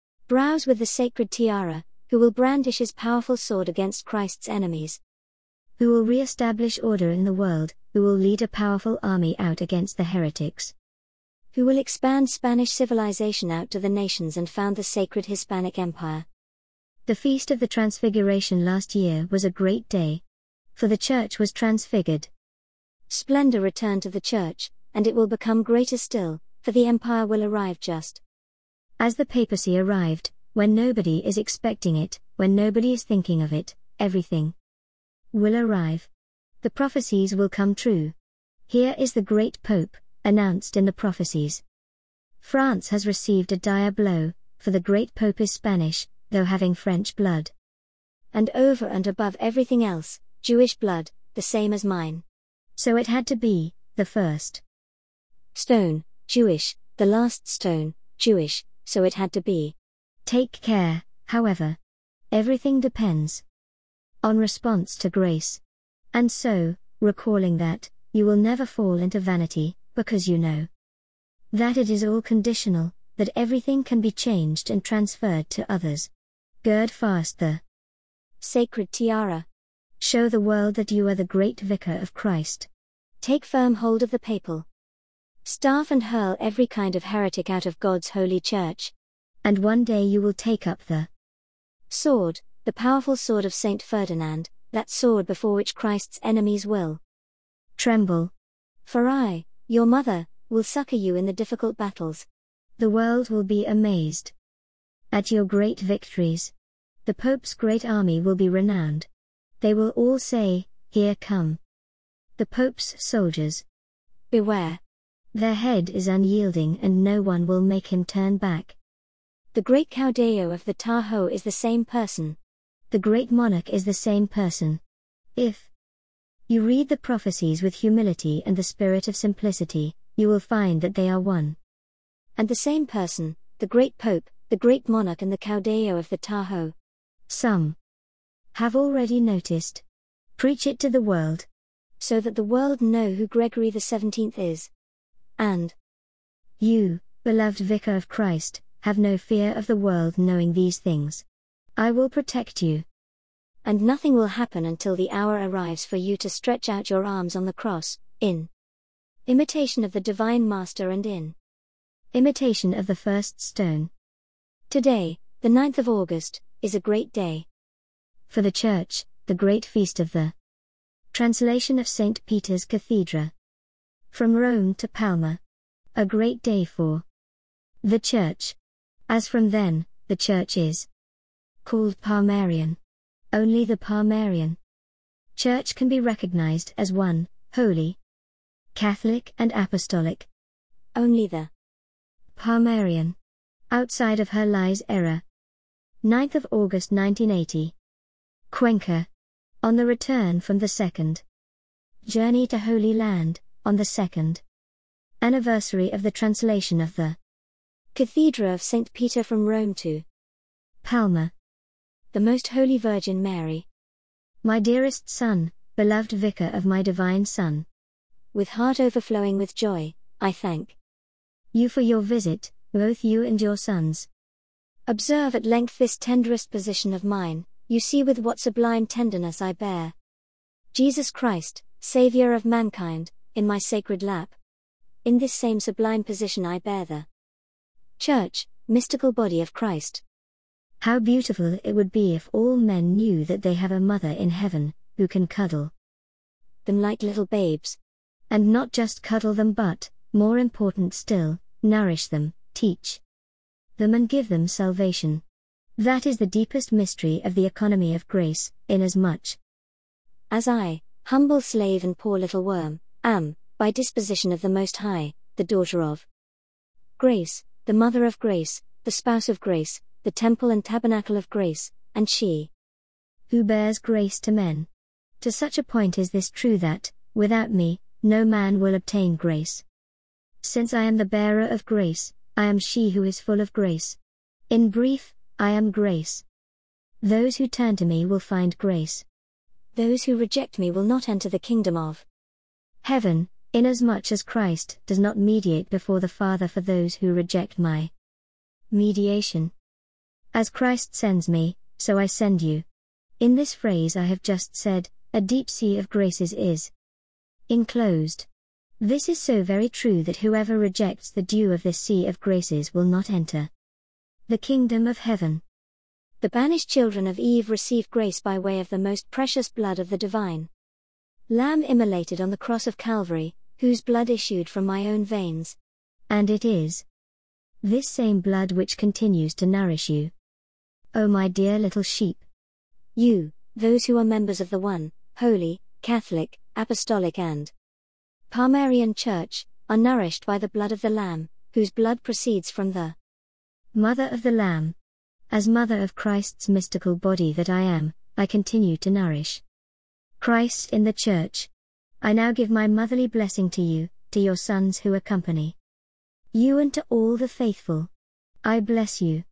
brows with the sacred tiara, who will brandish his powerful sword against Christ's enemies, who will re-establish order in the world, who will lead a powerful army out against the heretics, who will expand Spanish civilization out to the nations and found the sacred Hispanic Empire. The Feast of the Transfiguration last year was a great day. For the Church was transfigured. Splendor returned to the Church, and it will become greater still, for the Empire will arrive just as the papacy arrived, when nobody is expecting it, when nobody is thinking of it. Everything will arrive. The prophecies will come true. Here is the great Pope, announced in the prophecies. France has received a dire blow, for the great Pope is Spanish, though having French blood. And over and above everything else, Jewish blood, the same as mine. So it had to be, the first stone, Jewish, the last stone, Jewish, so it had to be. Take care, however. Everything depends on response to grace. And so, recalling that, you will never fall into vanity, because you know that it is all conditional, that everything can be changed and transferred to others. Gird fast the sacred tiara. Show the world that you are the great Vicar of Christ. Take firm hold of the papal staff and hurl every kind of heretic out of God's holy church. And one day you will take up the sword, the powerful sword of Saint Ferdinand, that sword before which Christ's enemies will tremble. For I, your mother, will succor you in the difficult battles. The world will be amazed at your great victories. The Pope's great army will be renowned. They will all say, "Here come the Pope's soldiers. Beware. Their head is unyielding and no one will make him turn back." The great Caudillo of the Tahoe is the same person. The great monarch is the same person. If you read the prophecies with humility and the spirit of simplicity, you will find that they are one and the same person, the great Pope, the great monarch and the Caudillo of the Tahoe. Some have already noticed. Preach it to the world, so that the world know who Gregory the seventeenth is. And you, beloved Vicar of Christ, have no fear of the world knowing these things. I will protect you. And nothing will happen until the hour arrives for you to stretch out your arms on the cross, in imitation of the Divine Master and in imitation of the first stone. Today, the ninth of August, is a great day. For the Church, the great feast of the translation of Saint Peter's Cathedra. From Rome to Palma. A great day for the Church. As from then, the Church is called Palmarian. Only the Palmarian Church can be recognized as one, holy, Catholic and Apostolic. Only the Palmarian. Outside of her lies error. ninth of August nineteen eighty. Cuenca. On the return from the second journey to Holy Land, on the second anniversary of the translation of the Cathedra of Saint Peter from Rome to Palma. The Most Holy Virgin Mary. My dearest son, beloved Vicar of my Divine Son. With heart overflowing with joy, I thank you for your visit, both you and your sons. Observe at length this tenderest position of mine, you see with what sublime tenderness I bear Jesus Christ, Saviour of mankind, in my sacred lap. In this same sublime position I bear the Church, mystical body of Christ. How beautiful it would be if all men knew that they have a mother in heaven, who can cuddle them like little babes. And not just cuddle them but, more important still, nourish them, teach them and give them salvation. That is the deepest mystery of the economy of grace, inasmuch as I, humble slave and poor little worm, am, by disposition of the Most High, the daughter of grace, the mother of grace, the spouse of grace, the temple and tabernacle of grace, and she who bears grace to men. To such a point is this true that, without me, no man will obtain grace. Since I am the bearer of grace, I am she who is full of grace. In brief, I am grace. Those who turn to me will find grace. Those who reject me will not enter the kingdom of heaven, inasmuch as Christ does not mediate before the Father for those who reject my mediation. As Christ sends me, so I send you. In this phrase I have just said, a deep sea of graces is enclosed. This is so very true that whoever rejects the dew of this sea of graces will not enter the kingdom of heaven. The banished children of Eve receive grace by way of the most precious blood of the divine Lamb immolated on the cross of Calvary, whose blood issued from my own veins. And it is this same blood which continues to nourish you. O my dear little sheep. You, those who are members of the one, holy, Catholic, Apostolic and Palmarian Church, are nourished by the blood of the Lamb, whose blood proceeds from the Mother of the Lamb. As Mother of Christ's mystical body that I am, I continue to nourish Christ in the Church. I now give my motherly blessing to you, to your sons who accompany you and to all the faithful. I bless you.